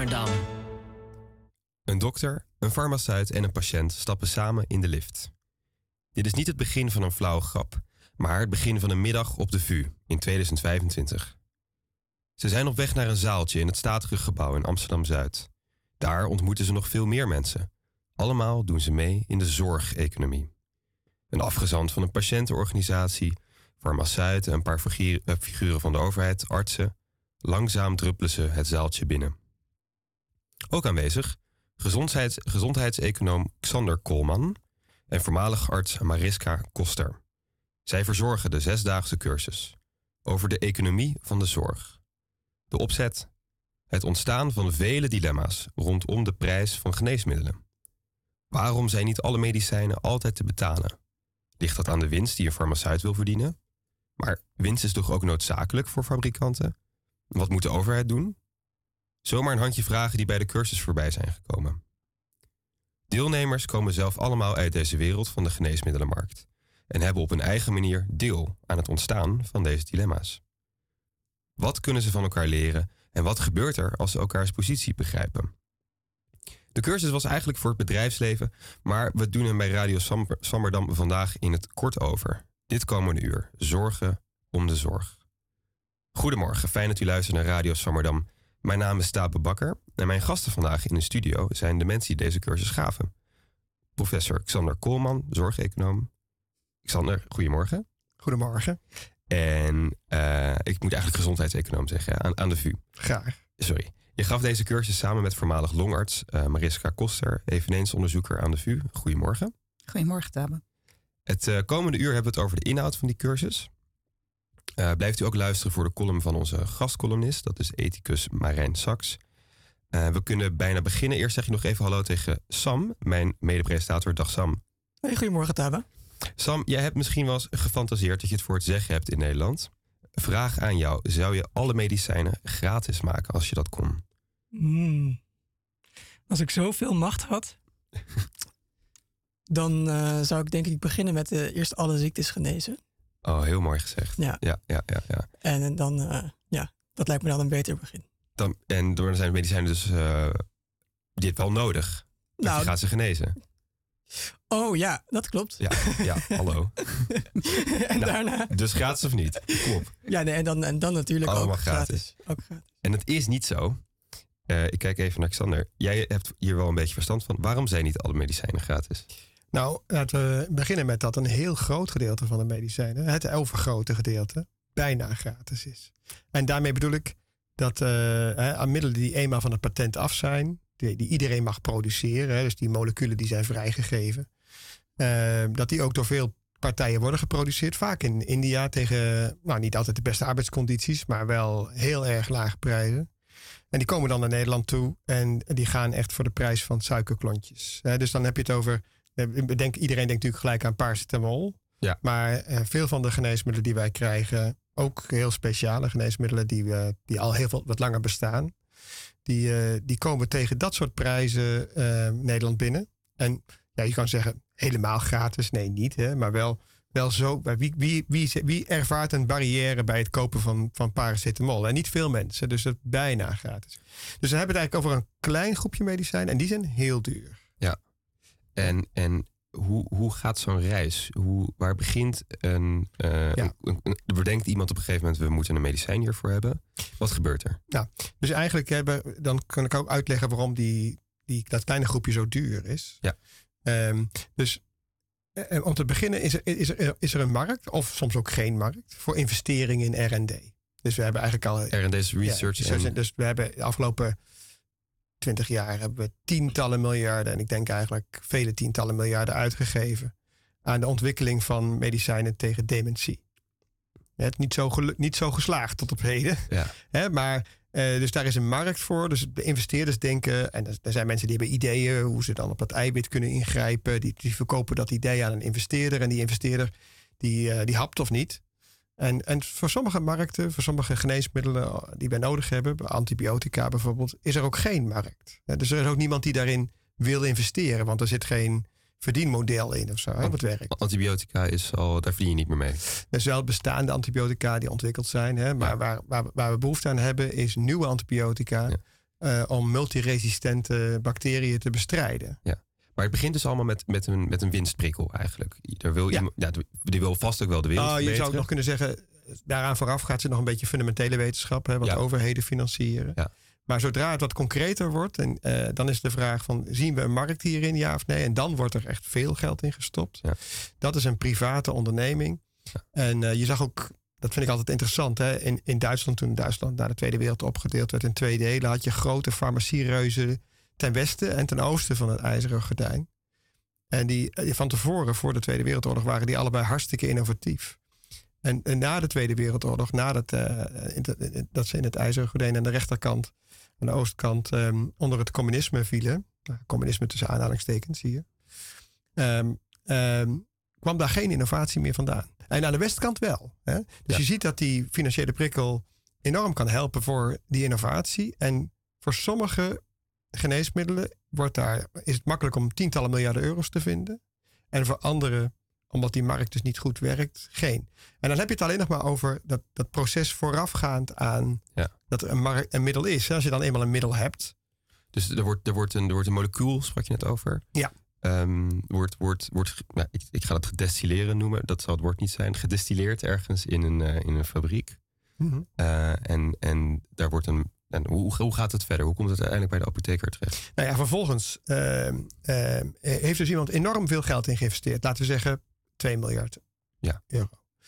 Swammerdam. Een dokter, een farmaceut en een patiënt stappen samen in de lift. Dit is niet het begin van een flauwe grap, maar het begin van een middag op de VU in 2025. Ze zijn op weg naar een zaaltje in het statige gebouw in Amsterdam-Zuid. Daar ontmoeten ze nog veel meer mensen. Allemaal doen ze mee in de zorgeconomie. Een afgezant van een patiëntenorganisatie, farmaceuten, een paar figuren van de overheid, artsen. Langzaam druppelen ze het zaaltje binnen. Ook aanwezig gezondheidseconoom Xander Koolman en voormalig arts Mariska Koster. Zij verzorgen de 6-daagse cursus over de economie van de zorg. De opzet: het ontstaan van vele dilemma's rondom de prijs van geneesmiddelen. Waarom zijn niet alle medicijnen altijd te betalen? Ligt dat aan de winst die een farmaceut wil verdienen? Maar winst is toch ook noodzakelijk voor fabrikanten? Wat moet de overheid doen? Zomaar een handje vragen die bij de cursus voorbij zijn gekomen. Deelnemers komen zelf allemaal uit deze wereld van de geneesmiddelenmarkt en hebben op hun eigen manier deel aan het ontstaan van deze dilemma's. Wat kunnen ze van elkaar leren en wat gebeurt er als ze elkaars positie begrijpen? De cursus was eigenlijk voor het bedrijfsleven, maar we doen hem bij Radio Swammerdam vandaag in het kort over. Dit komende uur, zorgen om de zorg. Goedemorgen, fijn dat u luistert naar Radio Swammerdam. Mijn naam is Tabe Bakker en mijn gasten vandaag in de studio zijn de mensen die deze cursus gaven. Professor Xander Koolman, zorgeconoom. Xander, goedemorgen. Goedemorgen. En ik moet eigenlijk gezondheidseconoom zeggen, aan de VU. Graag. Sorry. Je gaf deze cursus samen met voormalig longarts Mariska Koster, eveneens onderzoeker aan de VU. Goedemorgen. Goedemorgen, Tabe. Het komende uur hebben we het over de inhoud van die cursus. Blijft u ook luisteren voor de column van onze gastcolumnist. Dat is ethicus Marijn Saks. We kunnen bijna beginnen. Eerst zeg je nog even hallo tegen Sam, mijn medepresentator. Dag Sam. Hey, goedemorgen, Tabe. Sam, jij hebt misschien wel eens gefantaseerd dat je het voor het zeggen hebt in Nederland. Vraag aan jou. Zou je alle medicijnen gratis maken als je dat kon? Als ik zoveel macht had, dan zou ik denk ik beginnen met eerst alle ziektes genezen. Oh, heel mooi gezegd. Ja. En dan, dat lijkt me dan een beter begin. En door zijn medicijnen dus dit wel nodig. Dat je gaat ze genezen. Oh ja, dat klopt. Ja, hallo. En daarna... Dus gratis of niet? Kom op. Ja, nee, en dan natuurlijk allemaal ook gratis. Ook gratis. En het is niet zo. Ik kijk even naar Xander. Jij hebt hier wel een beetje verstand van. Waarom zijn niet alle medicijnen gratis? Nou, laten we beginnen met dat een heel groot gedeelte van de medicijnen, het overgrote gedeelte, bijna gratis is. En daarmee bedoel ik dat aan middelen die eenmaal van het patent af zijn, die iedereen mag produceren, dus die moleculen die zijn vrijgegeven, dat die ook door veel partijen worden geproduceerd. Vaak in India tegen, niet altijd de beste arbeidscondities, maar wel heel erg lage prijzen. En die komen dan naar Nederland toe en die gaan echt voor de prijs van suikerklontjes. Dus dan heb je het over... Iedereen denkt natuurlijk gelijk aan paracetamol. Ja. Maar veel van de geneesmiddelen die wij krijgen, ook heel speciale geneesmiddelen die al wat langer bestaan, die komen tegen dat soort prijzen Nederland binnen. En ja, je kan zeggen helemaal gratis. Nee, niet. Hè, maar wel zo. Wie ervaart een barrière bij het kopen van paracetamol? En niet veel mensen. Dus dat is bijna gratis. Dus we hebben het eigenlijk over een klein groepje medicijnen en die zijn heel duur. Ja. En hoe gaat zo'n reis? Waar begint bedenkt iemand op een gegeven moment, we moeten een medicijn hiervoor hebben. Wat gebeurt er? Nou, dus eigenlijk dan kan ik ook uitleggen waarom dat kleine groepje zo duur is. Ja. Dus om te beginnen is er een markt, of soms ook geen markt, voor investeringen in R&D. Dus we hebben eigenlijk al... R&D is research. Dus we hebben de afgelopen 20 jaar hebben we tientallen miljarden, en ik denk eigenlijk vele tientallen miljarden uitgegeven aan de ontwikkeling van medicijnen tegen dementie. Het niet zo geslaagd tot op heden. Ja. Maar dus daar is een markt voor. Dus de investeerders denken, en er zijn mensen die hebben ideeën hoe ze dan op dat eiwit kunnen ingrijpen. Die verkopen dat idee aan een investeerder. En die investeerder die hapt of niet. En voor sommige markten, voor sommige geneesmiddelen die wij nodig hebben, antibiotica bijvoorbeeld, is er ook geen markt. Dus er is ook niemand die daarin wil investeren, want er zit geen verdienmodel in of zo, wat werkt. Antibiotica daar verdien je niet meer mee. Er zijn wel bestaande antibiotica die ontwikkeld zijn, maar waar we behoefte aan hebben is nieuwe antibiotica. om multiresistente bacteriën te bestrijden. Ja. Maar het begint dus allemaal met een winstprikkel eigenlijk. Die wil vast ook wel de wereld verbeteren. Je zou ook nog kunnen zeggen, daaraan vooraf gaat ze nog een beetje fundamentele wetenschap, wat overheden financieren. Ja. Maar zodra het wat concreter wordt, dan is de vraag van, zien we een markt hierin, ja of nee? En dan wordt er echt veel geld in gestopt. Ja. Dat is een private onderneming. Ja. En je zag ook, dat vind ik altijd interessant, hè? In Duitsland, toen Duitsland na de Tweede Wereldoorlog opgedeeld werd in 2 delen, had je grote farmaciereuzen ten westen en ten oosten van het IJzeren Gordijn. En die van tevoren, voor de Tweede Wereldoorlog, waren die allebei hartstikke innovatief. En na de Tweede Wereldoorlog, nadat dat ze in het IJzeren Gordijn aan de rechterkant, aan de oostkant, onder het communisme vielen, communisme tussen aanhalingstekens hier, kwam daar geen innovatie meer vandaan. En aan de westkant wel. Hè? Dus je ziet dat die financiële prikkel enorm kan helpen voor die innovatie. En voor sommige geneesmiddelen is het makkelijk om tientallen miljarden euro's te vinden. En voor andere, omdat die markt dus niet goed werkt, geen. En dan heb je het alleen nog maar over dat proces voorafgaand aan dat er een middel is. Als je dan eenmaal een middel hebt. Dus er wordt een molecuul, sprak je net over. Ja. Ik ga het gedestilleren noemen. Dat zal het woord niet zijn. Gedestilleerd ergens in een fabriek. Mm-hmm. En daar wordt En hoe gaat het verder? Hoe komt het uiteindelijk bij de apotheker terecht? Nou ja, vervolgens heeft dus iemand enorm veel geld in geïnvesteerd. Laten we zeggen 2 miljard euro.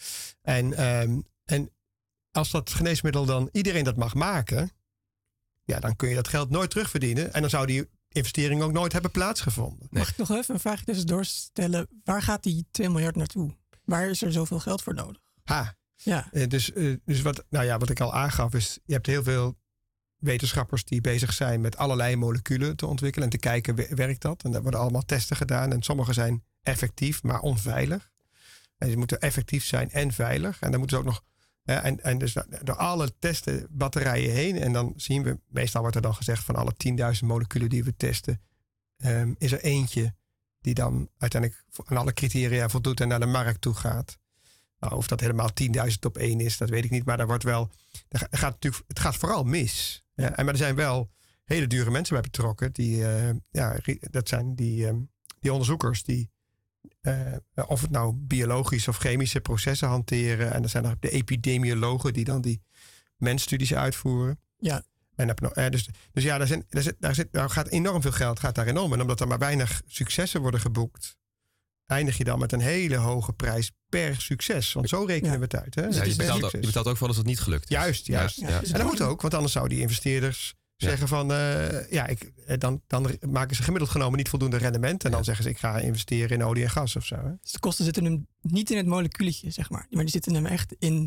En als dat geneesmiddel dan iedereen dat mag maken, dan kun je dat geld nooit terugverdienen. En dan zou die investering ook nooit hebben plaatsgevonden. Nee. Mag ik nog even een vraag tussendoor stellen? Waar gaat die 2 miljard naartoe? Waar is er zoveel geld voor nodig? Ja. Dus wat ik al aangaf is, je hebt heel veel wetenschappers die bezig zijn met allerlei moleculen te ontwikkelen en te kijken, werkt dat? En daar worden allemaal testen gedaan. En sommige zijn effectief, maar onveilig. En ze moeten effectief zijn en veilig. En dan moeten ze ook nog en dus door alle testen batterijen heen. En dan zien we, meestal wordt er dan gezegd van alle 10.000 moleculen die we testen, is er eentje die dan uiteindelijk aan alle criteria voldoet en naar de markt toe gaat. Nou, of dat helemaal 10.000 op 1 is, dat weet ik niet. Maar het gaat vooral mis. Ja, maar er zijn wel hele dure mensen bij betrokken. Dat zijn die onderzoekers die of het nou biologische of chemische processen hanteren. En er zijn nog de epidemiologen die dan die mensstudies uitvoeren. Ja. En daar gaat enorm veel geld daarin om. En omdat er maar weinig successen worden geboekt, eindig je dan met een hele hoge prijs per succes. Want zo rekenen we het uit. Hè? Je betaalt ook voor als het niet gelukt is. Juist. En dat moet ook, want anders zouden die investeerders zeggen van, dan maken ze gemiddeld genomen niet voldoende rendement. En dan zeggen ze, ik ga investeren in olie en gas of zo. Hè? Dus de kosten zitten hem niet in het moleculetje, zeg maar. Maar die zitten hem echt in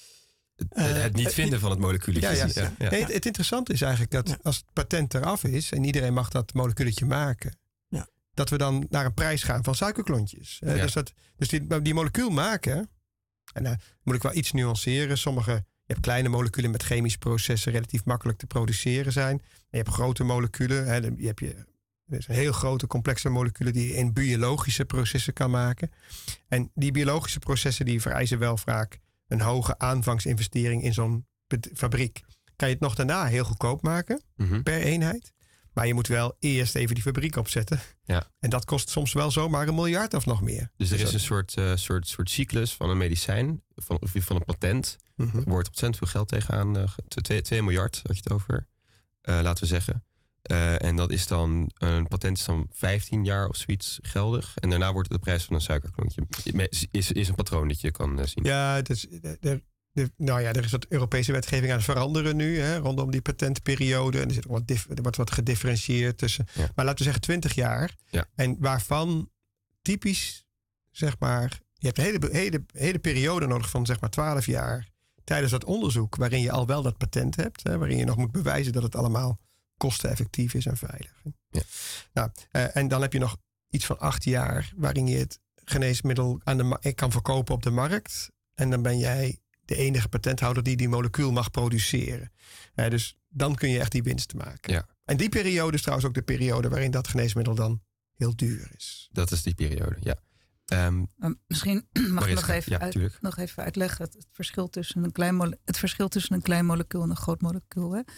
het niet vinden van het moleculetje. Ja. Nee, het interessante is eigenlijk dat als het patent eraf is en iedereen mag dat moleculetje maken, dat we dan naar een prijs gaan van suikerklontjes. Dus die molecuul maken, en dan moet ik wel iets nuanceren. Je hebt kleine moleculen met chemische processen relatief makkelijk te produceren zijn. En je hebt grote moleculen. Er zijn heel grote complexe moleculen die je in biologische processen kan maken. En die biologische processen die vereisen wel vaak een hoge aanvangsinvestering in zo'n fabriek. Kan je het nog daarna heel goedkoop maken per eenheid. Maar je moet wel eerst even die fabriek opzetten. Ja. En dat kost soms wel zomaar 1 miljard of nog meer. Dus er is een soort cyclus van een medicijn, van een patent. Er wordt ontzettend veel geld tegenaan. 2 miljard had je het over, laten we zeggen. En dat is dan, een patent is dan 15 jaar of zoiets geldig. En daarna wordt het de prijs van een suikerklontje. Is een patroon dat je kan zien. Ja, het is... er is wat Europese wetgeving aan het veranderen nu, rondom die patentperiode. En er wordt wat gedifferentieerd tussen. Ja. Maar laten we zeggen 20 jaar. Ja. En waarvan typisch, zeg maar, je hebt een hele periode nodig van zeg maar 12 jaar tijdens dat onderzoek, waarin je al wel dat patent hebt. Waarin je nog moet bewijzen dat het allemaal kosteneffectief is en veilig. Ja. En dan heb je nog iets van 8 jaar waarin je het geneesmiddel kan verkopen op de markt. En dan ben jij de enige patenthouder die molecuul mag produceren. Dus dan kun je echt die winst maken. Ja. En die periode is trouwens ook de periode waarin dat geneesmiddel dan heel duur is. Dat is die periode, ja. Misschien mag ik nog even uitleggen het verschil tussen een klein molecuul en een groot molecuul. Hè?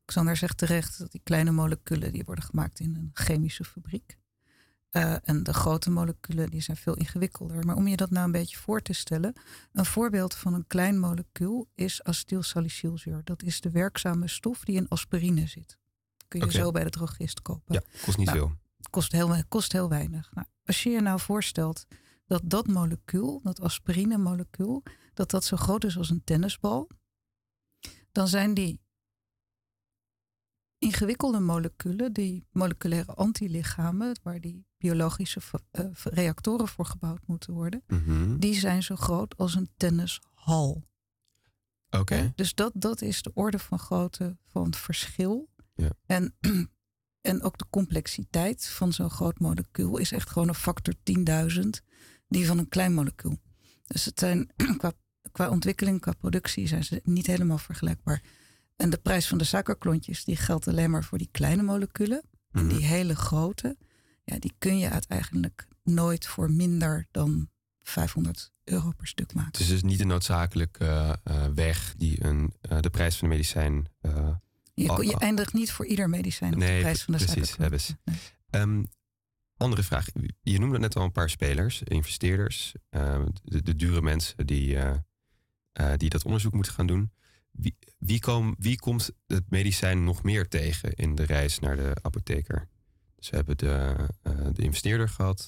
Xander zegt terecht dat die kleine moleculen die worden gemaakt in een chemische fabriek. En de grote moleculen die zijn veel ingewikkelder. Maar om je dat nou een beetje voor te stellen. Een voorbeeld van een klein molecuul is acetylsalicylzuur. Dat is de werkzame stof die in aspirine zit. Kun je zo bij de drogist kopen. Ja, kost niet veel. Kost heel weinig. Nou, als je je nou voorstelt dat molecuul, dat aspirine molecuul, dat zo groot is als een tennisbal. Dan zijn die ingewikkelde moleculen, die moleculaire antilichamen, waar die biologische reactoren voor gebouwd moeten worden, die zijn zo groot als een tennishal. Oké. Dus dat is de orde van grootte van het verschil. Ja. En ook de complexiteit van zo'n groot molecuul is echt gewoon een factor 10.000 die van een klein molecuul. Dus het zijn qua ontwikkeling, qua productie zijn ze niet helemaal vergelijkbaar. En de prijs van de suikerklontjes die geldt alleen maar voor die kleine moleculen. En die hele grote, die kun je eigenlijk nooit voor minder dan €500 per stuk maken. Het is dus niet een noodzakelijke weg die de prijs van de medicijn... Je eindigt niet voor ieder medicijn op de prijs van de suikerklontjes. Nee. Andere vraag. Je noemde net al een paar spelers, investeerders. De dure mensen die dat onderzoek moeten gaan doen. Wie komt het medicijn nog meer tegen in de reis naar de apotheker? Dus we hebben de investeerder gehad.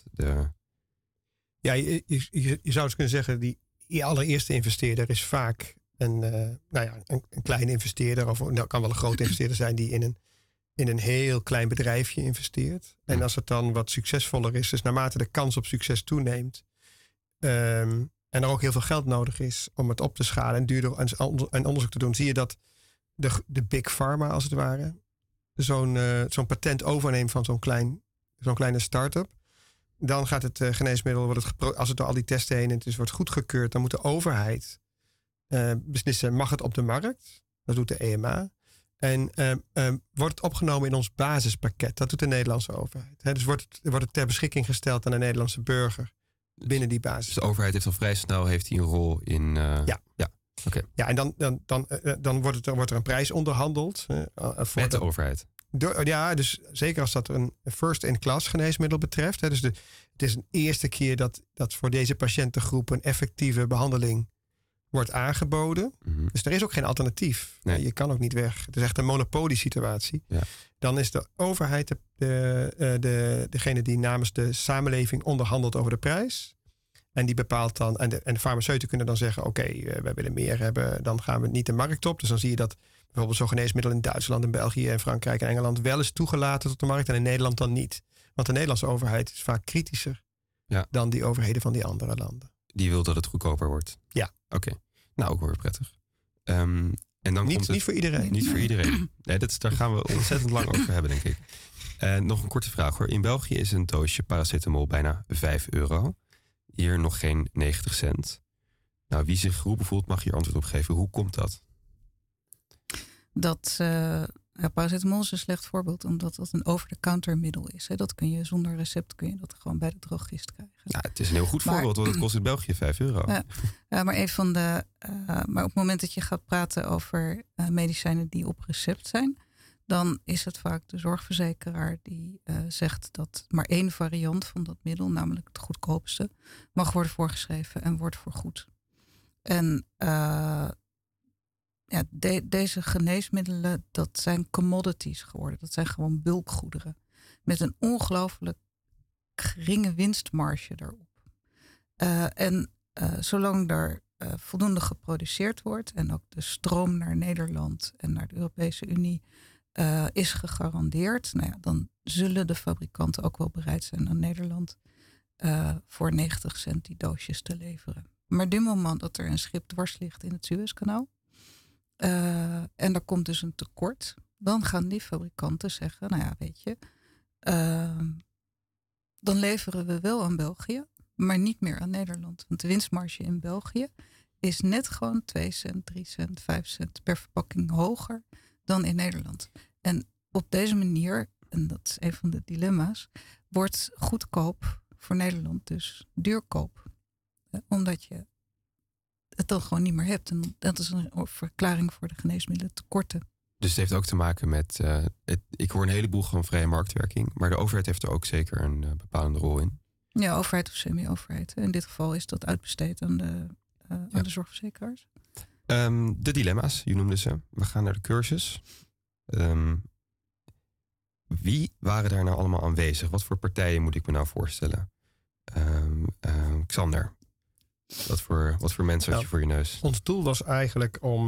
Ja, je zou eens kunnen zeggen, die allereerste investeerder is vaak een kleine investeerder. Of dat kan wel een grote investeerder zijn die in een heel klein bedrijfje investeert. En als het dan wat succesvoller is, dus naarmate de kans op succes toeneemt, en er ook heel veel geld nodig is om het op te schalen en duurder en onderzoek te doen, zie je dat de big pharma als het ware zo'n patent overneemt van zo'n kleine start-up. Dan gaat het geneesmiddel, als het door al die testen heen wordt goedgekeurd, dan moet de overheid beslissen, mag het op de markt? Dat doet de EMA. En wordt het opgenomen in ons basispakket? Dat doet de Nederlandse overheid. Dus wordt het ter beschikking gesteld aan de Nederlandse burger binnen die basis. Dus de overheid heeft al vrij snel een rol in... Ja. Okay. Ja, en dan wordt er een prijs onderhandeld. Met de overheid? Dus zeker als dat een first-in-class geneesmiddel betreft. Dus het is een eerste keer dat voor deze patiëntengroep een effectieve behandeling wordt aangeboden. Dus er is ook geen alternatief. Nee. Je kan ook niet weg. Het is echt een monopoliesituatie. Ja. Dan is de overheid degene die namens de samenleving onderhandelt over de prijs. En die bepaalt dan, en de farmaceuten kunnen dan zeggen, oké, wij willen meer hebben, dan gaan we niet de markt op. Dus dan zie je dat bijvoorbeeld zo'n geneesmiddel in Duitsland, in België, en Frankrijk en Engeland wel is toegelaten tot de markt en in Nederland dan niet. Want de Nederlandse overheid is vaak kritischer dan die overheden van die andere landen. Die wil dat het goedkoper wordt? Ja. Oké. Nou, ook weer prettig. En dan niet voor iedereen. Niet voor iedereen. Nee, daar gaan we ontzettend lang over hebben, denk ik. Nog een korte vraag hoor. In België is een doosje paracetamol bijna €5. Hier nog geen 90 cent. Nou, wie zich geroepen voelt, mag hier antwoord op geven. Hoe komt dat? Paracetamol is een slecht voorbeeld, omdat dat een over-the-counter middel is. Dat kun je zonder recept gewoon bij de drogist krijgen. Ja, het is een heel goed voorbeeld, want het kost in België €5. Maar op het moment dat je gaat praten over medicijnen die op recept zijn, dan is het vaak de zorgverzekeraar die zegt dat maar één variant van dat middel, namelijk het goedkoopste, mag worden voorgeschreven en wordt vergoed. En deze geneesmiddelen, dat zijn commodities geworden. Dat zijn gewoon bulkgoederen. Met een ongelooflijk geringe winstmarge daarop. Zolang er voldoende geproduceerd wordt en ook de stroom naar Nederland en naar de Europese Unie is gegarandeerd, dan zullen de fabrikanten ook wel bereid zijn aan Nederland voor 90 cent die doosjes te leveren. Maar du moment dat er een schip dwars ligt in het Suezkanaal en er komt dus een tekort, dan gaan die fabrikanten zeggen, dan leveren we wel aan België, maar niet meer aan Nederland. Want de winstmarge in België is net gewoon 2 cent, 3 cent, 5 cent per verpakking hoger dan in Nederland. En op deze manier, en dat is een van de dilemma's, wordt goedkoop voor Nederland dus duurkoop. Omdat je het dan gewoon niet meer hebt. En dat is een verklaring voor de geneesmiddelen tekorten. Dus het heeft ook te maken met... ik hoor een heleboel gewoon vrije marktwerking. Maar de overheid heeft er ook zeker een bepalende rol in. Ja, overheid of semi-overheid. In dit geval is dat uitbesteed aan de zorgverzekeraars. De dilemma's, je noemde ze. We gaan naar de cursus. Wie waren daar nou allemaal aanwezig? Wat voor partijen moet ik me nou voorstellen? Xander, wat voor mensen had je voor je neus? Ons doel was eigenlijk om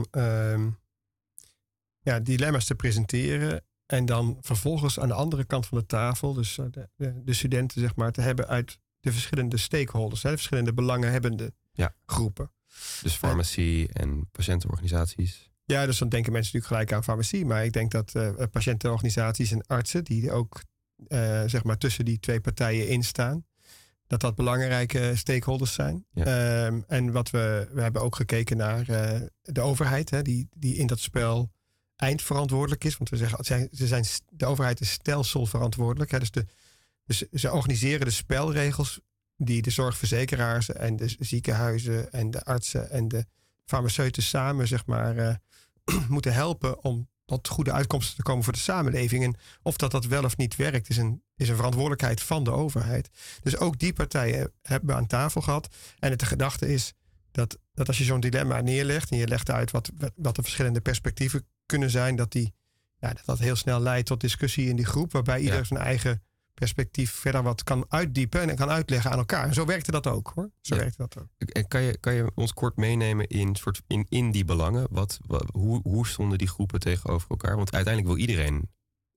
dilemma's te presenteren. En dan vervolgens aan de andere kant van de tafel, dus de studenten zeg maar, te hebben uit de verschillende stakeholders, de verschillende belanghebbende groepen. Dus farmacie en patiëntenorganisaties. Ja, dus dan denken mensen natuurlijk gelijk aan farmacie. Maar ik denk dat patiëntenorganisaties en artsen, die ook zeg maar tussen die twee partijen instaan, dat belangrijke stakeholders zijn. Ja. En we hebben ook gekeken naar de overheid, die in dat spel eindverantwoordelijk is. Want we zeggen, de overheid is stelselverantwoordelijk. Hè, dus ze organiseren de spelregels die de zorgverzekeraars en de ziekenhuizen en de artsen en de farmaceuten samen zeg maar moeten helpen om tot goede uitkomsten te komen voor de samenleving. En of dat wel of niet werkt, is een verantwoordelijkheid van de overheid. Dus ook die partijen hebben we aan tafel gehad. En de gedachte is dat als je zo'n dilemma neerlegt en je legt uit wat de verschillende perspectieven kunnen zijn, dat heel snel leidt tot discussie in die groep, waarbij ieder zijn eigen perspectief verder wat kan uitdiepen en kan uitleggen aan elkaar. En zo werkte dat ook, hoor. Werkte dat ook. En kan je ons kort meenemen in die belangen? Hoe stonden die groepen tegenover elkaar? Want uiteindelijk wil iedereen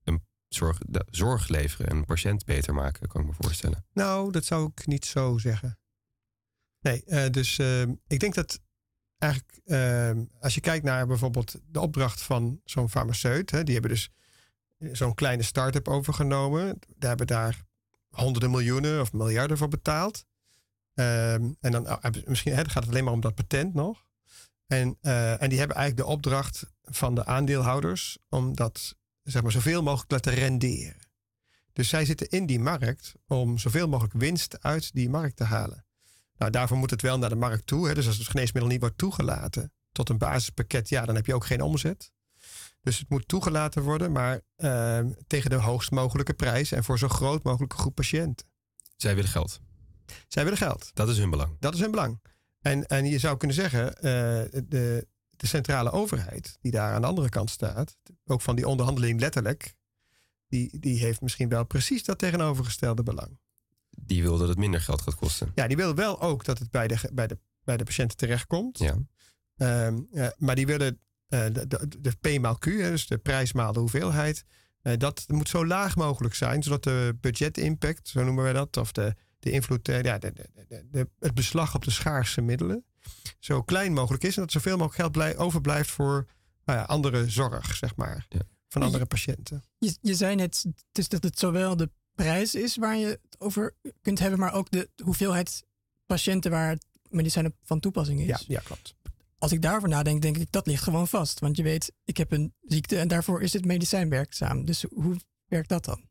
zorg leveren en een patiënt beter maken, kan ik me voorstellen. Nou, dat zou ik niet zo zeggen. Nee, ik denk dat eigenlijk als je kijkt naar bijvoorbeeld de opdracht van zo'n farmaceut, die hebben dus zo'n kleine start-up overgenomen. Daar hebben honderden miljoenen of miljarden voor betaald. En dan misschien gaat het alleen maar om dat patent nog. En die hebben eigenlijk de opdracht van de aandeelhouders om dat zeg maar zoveel mogelijk te laten renderen. Dus zij zitten in die markt om zoveel mogelijk winst uit die markt te halen. Nou, daarvoor moet het wel naar de markt toe. Hè? Dus als het geneesmiddel niet wordt toegelaten tot een basispakket, dan heb je ook geen omzet. Dus het moet toegelaten worden, maar tegen de hoogst mogelijke prijs en voor zo groot mogelijke groep patiënten. Zij willen geld. Zij willen geld. Dat is hun belang. Dat is hun belang. En je zou kunnen zeggen, de centrale overheid die daar aan de andere kant staat, ook van die onderhandeling letterlijk, die heeft misschien wel precies dat tegenovergestelde belang. Die wil dat het minder geld gaat kosten. Ja, die wil wel ook dat het bij de patiënten terechtkomt. Ja. Maar die willen de P maal Q, dus de prijs maal de hoeveelheid, dat moet zo laag mogelijk zijn, zodat de budget-impact, zo noemen we dat, of de invloed, het beslag op de schaarse middelen, zo klein mogelijk is en dat zoveel mogelijk geld overblijft voor andere zorg, zeg maar, van andere patiënten. Je zei net dus dat het zowel de prijs is waar je het over kunt hebben, maar ook de hoeveelheid patiënten waar het medicijn van toepassing is. Ja, klopt. Als ik daarover nadenk, denk ik dat ligt gewoon vast. Want je weet, ik heb een ziekte en daarvoor is het medicijn werkzaam. Dus hoe werkt dat dan?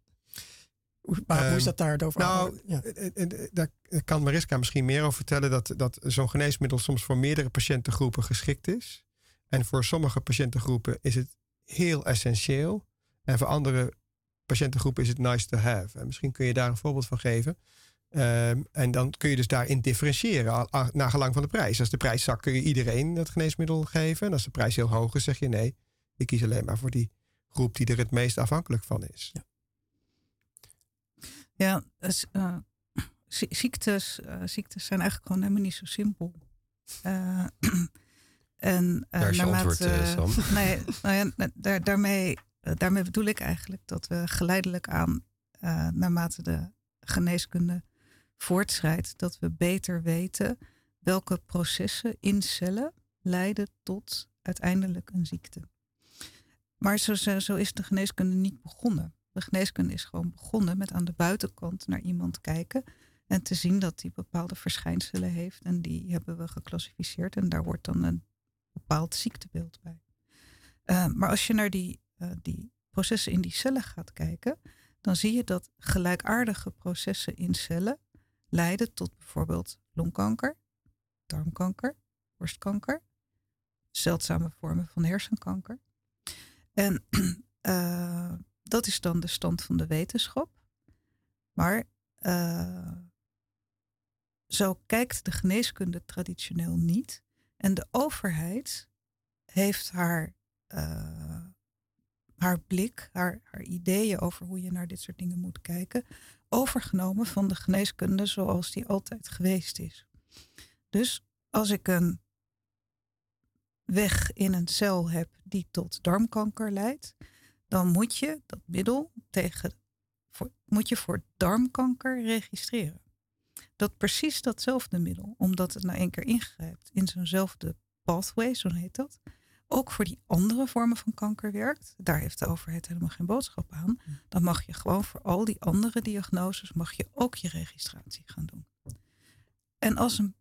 Hoe is dat daarover? Nou, daar kan Mariska misschien meer over vertellen. Dat zo'n geneesmiddel soms voor meerdere patiëntengroepen geschikt is. En voor sommige patiëntengroepen is het heel essentieel. En voor andere patiëntengroepen is het nice to have. En misschien kun je daar een voorbeeld van geven. En dan kun je dus daarin differentiëren naar gelang van de prijs. Als de prijs zakt, kun je iedereen dat geneesmiddel geven. En als de prijs heel hoog is, zeg je nee, ik kies alleen maar voor die groep die er het meest afhankelijk van is. Ja, ziektes zijn eigenlijk gewoon helemaal niet zo simpel. Daar is je antwoord, Sam. Daarmee bedoel ik eigenlijk dat we geleidelijk aan, naarmate de geneeskunde voortschrijdt, dat we beter weten welke processen in cellen leiden tot uiteindelijk een ziekte. Maar zo is de geneeskunde niet begonnen. De geneeskunde is gewoon begonnen met aan de buitenkant naar iemand kijken en te zien dat hij bepaalde verschijnselen heeft. En die hebben we geclassificeerd en daar wordt dan een bepaald ziektebeeld bij. Maar als je naar die processen in die cellen gaat kijken, dan zie je dat gelijkaardige processen in cellen leiden tot bijvoorbeeld longkanker, darmkanker, borstkanker, zeldzame vormen van hersenkanker. En dat is dan de stand van de wetenschap. Maar zo kijkt de geneeskunde traditioneel niet. En de overheid heeft haar blik, haar ideeën over hoe je naar dit soort dingen moet kijken, overgenomen van de geneeskunde zoals die altijd geweest is. Dus als ik een weg in een cel heb die tot darmkanker leidt, dan moet je dat middel voor darmkanker registreren. Dat precies datzelfde middel, omdat het nou 1 keer ingrijpt in zo'nzelfde pathway, zo heet dat, ook voor die andere vormen van kanker werkt. Daar heeft de overheid helemaal geen boodschap aan. Dan mag je gewoon voor al die andere diagnoses mag je ook je registratie gaan doen. En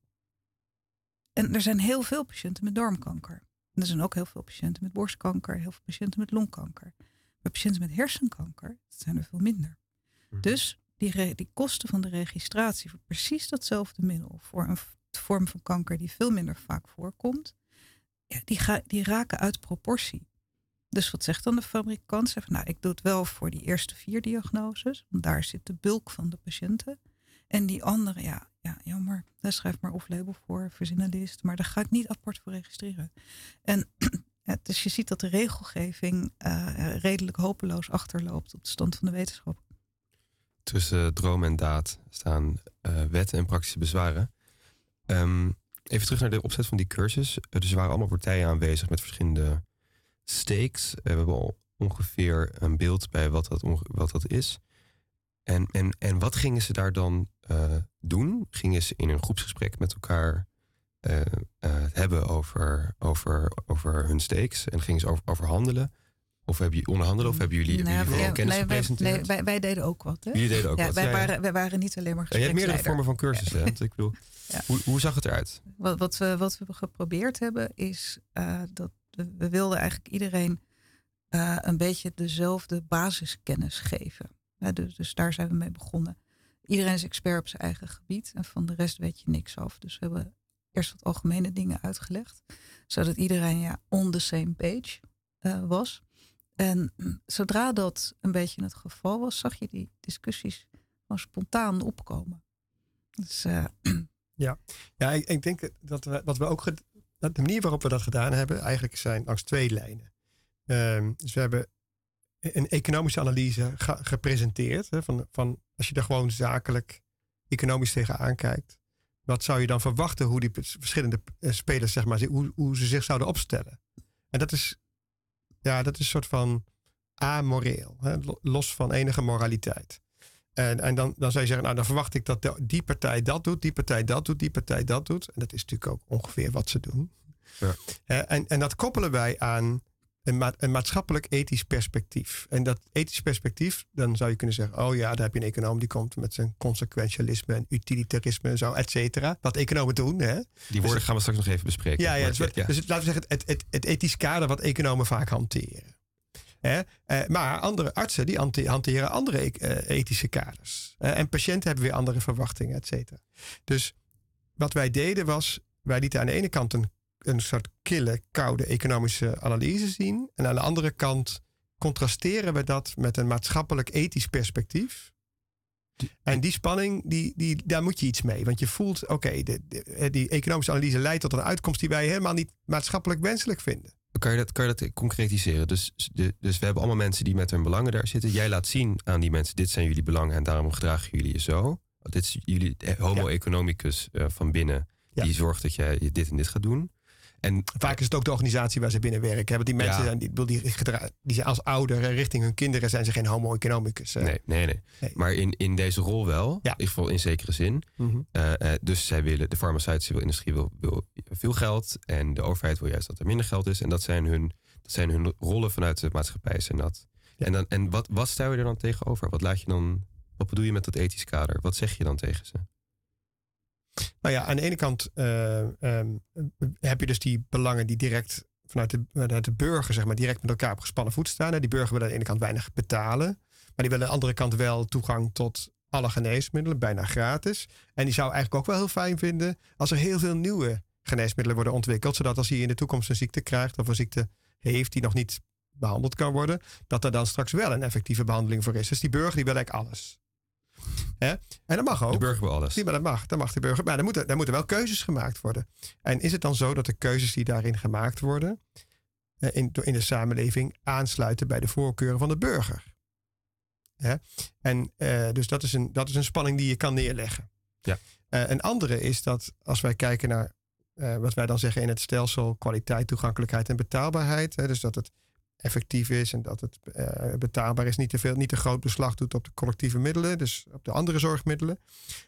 er zijn heel veel patiënten met darmkanker. En er zijn ook heel veel patiënten met borstkanker, heel veel patiënten met longkanker. Maar patiënten met hersenkanker, dat zijn er veel minder. Dus die kosten van de registratie voor precies datzelfde middel voor een vorm van kanker die veel minder vaak voorkomt, die raken uit proportie. Dus wat zegt dan de fabrikant? Zegt, nou, ik doe het wel voor die eerste 4 diagnoses, want daar zit de bulk van de patiënten. En die andere, ja, jammer, daar schrijf maar off-label voor, verzin een list, maar daar ga ik niet apart voor registreren. En dus je ziet dat de regelgeving redelijk hopeloos achterloopt op de stand van de wetenschap. Tussen droom en daad staan wetten en praktische bezwaren. Even terug naar de opzet van die cursus. Dus er waren allemaal partijen aanwezig met verschillende stakes. We hebben al ongeveer een beeld bij wat dat is. En wat gingen ze daar dan doen? Gingen ze in een groepsgesprek met elkaar hebben over hun stakes? En gingen ze over handelen? Of hebben jullie onderhandelen? Of hebben jullie kennis gepresenteerd? Wij deden ook wat. Hè? Jullie deden ook wat. Wij waren niet alleen maar gespreksleider. Je hebt meerdere vormen van cursussen. Want ik bedoel, hoe zag het eruit? Wat we geprobeerd hebben is dat we wilden eigenlijk iedereen een beetje dezelfde basiskennis geven. Dus daar zijn we mee begonnen. Iedereen is expert op zijn eigen gebied en van de rest weet je niks af. Dus we hebben eerst wat algemene dingen uitgelegd, zodat iedereen on the same page was. En zodra dat een beetje het geval was, zag je die discussies gewoon spontaan opkomen. Dus, ik denk dat de manier waarop we dat gedaan hebben, eigenlijk zijn langs 2 lijnen. Dus we hebben een economische analyse gepresenteerd. Hè, van als je er gewoon zakelijk, economisch tegenaan kijkt. Wat zou je dan verwachten hoe die verschillende spelers, zeg maar, hoe ze zich zouden opstellen? En dat is een soort van amoreel. Hè, los van enige moraliteit. En dan zou je zeggen, nou dan verwacht ik dat die partij dat doet, die partij dat doet, die partij dat doet. En dat is natuurlijk ook ongeveer wat ze doen. Ja. En dat koppelen wij aan een maatschappelijk ethisch perspectief. En dat ethisch perspectief, dan zou je kunnen zeggen, oh ja, daar heb je een econoom die komt met zijn consequentialisme en utilitarisme en zo, et cetera. Wat economen doen. Hè? Die woorden gaan we straks nog even bespreken. Dus laten we zeggen, het ethisch kader wat economen vaak hanteren. Maar andere artsen die hanteren andere ethische kaders. En patiënten hebben weer andere verwachtingen, et cetera. Dus wat wij deden was, wij lieten aan de ene kant een soort kille, koude economische analyse zien. En aan de andere kant contrasteren we dat met een maatschappelijk ethisch perspectief. En die spanning, daar moet je iets mee. Want je voelt, die economische analyse leidt tot een uitkomst die wij helemaal niet maatschappelijk wenselijk vinden. Kan je dat concretiseren? Dus we hebben allemaal mensen die met hun belangen daar zitten. Jij laat zien aan die mensen, dit zijn jullie belangen en daarom gedragen jullie je zo. Dit is jullie homo economicus van binnen. Die zorgt dat jij dit en dit gaat doen. En vaak is het ook de organisatie waar ze binnen werken. Want die mensen die zijn als ouder richting hun kinderen zijn ze geen homo economicus. Nee. Maar in deze rol wel. In ieder geval in zekere zin. Mm-hmm. Dus de farmaceutische industrie wil veel geld. En de overheid wil juist dat er minder geld is. En dat zijn hun rollen vanuit de maatschappij. Zijn dat. Ja. En wat stel je er dan tegenover? Wat bedoel je met dat ethisch kader? Wat zeg je dan tegen ze? Nou ja, aan de ene kant heb je dus die belangen die direct vanuit de burger, zeg maar, direct met elkaar op gespannen voet staan. Die burger wil aan de ene kant weinig betalen. Maar die willen aan de andere kant wel toegang tot alle geneesmiddelen, bijna gratis. En die zou eigenlijk ook wel heel fijn vinden als er heel veel nieuwe geneesmiddelen worden ontwikkeld. Zodat als hij in de toekomst een ziekte krijgt of een ziekte heeft die nog niet behandeld kan worden, dat er dan straks wel een effectieve behandeling voor is. Dus die burger die wil eigenlijk alles. Hè? En dat mag ook. De burger wil alles. Ja, maar dat mag de burger. Maar daar moeten wel keuzes gemaakt worden. En is het dan zo dat de keuzes die daarin gemaakt worden in de samenleving aansluiten bij de voorkeuren van de burger? Hè? En dus dat is een spanning die je kan neerleggen. Ja. Een andere is dat als wij kijken naar wat wij dan zeggen in het stelsel kwaliteit, toegankelijkheid en betaalbaarheid. Hè, dus dat het effectief is en dat het betaalbaar is, niet te groot beslag doet op de collectieve middelen, dus op de andere zorgmiddelen.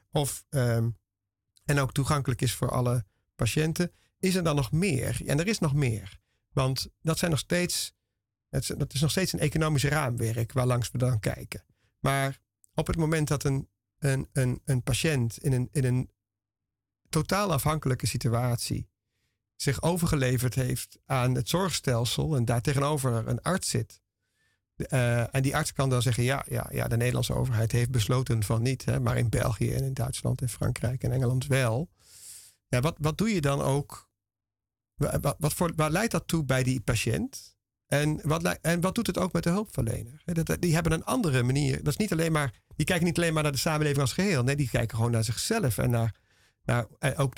En ook toegankelijk is voor alle patiënten. Is er dan nog meer? En er is nog meer. Want dat is nog steeds een economisch raamwerk waarlangs we dan kijken. Maar op het moment dat een patiënt in een totaal afhankelijke situatie zich overgeleverd heeft aan het zorgstelsel en daar tegenover een arts zit. En die arts kan dan zeggen, ja, de Nederlandse overheid heeft besloten van niet, hè, maar in België en in Duitsland en Frankrijk en Engeland wel. Ja, wat doe je dan ook? Waar leidt dat toe bij die patiënt? En wat doet het ook met de hulpverlener? Die hebben een andere manier. Dat is niet alleen maar, die kijken niet alleen maar naar de samenleving als geheel. Nee, die kijken gewoon naar zichzelf en naar ook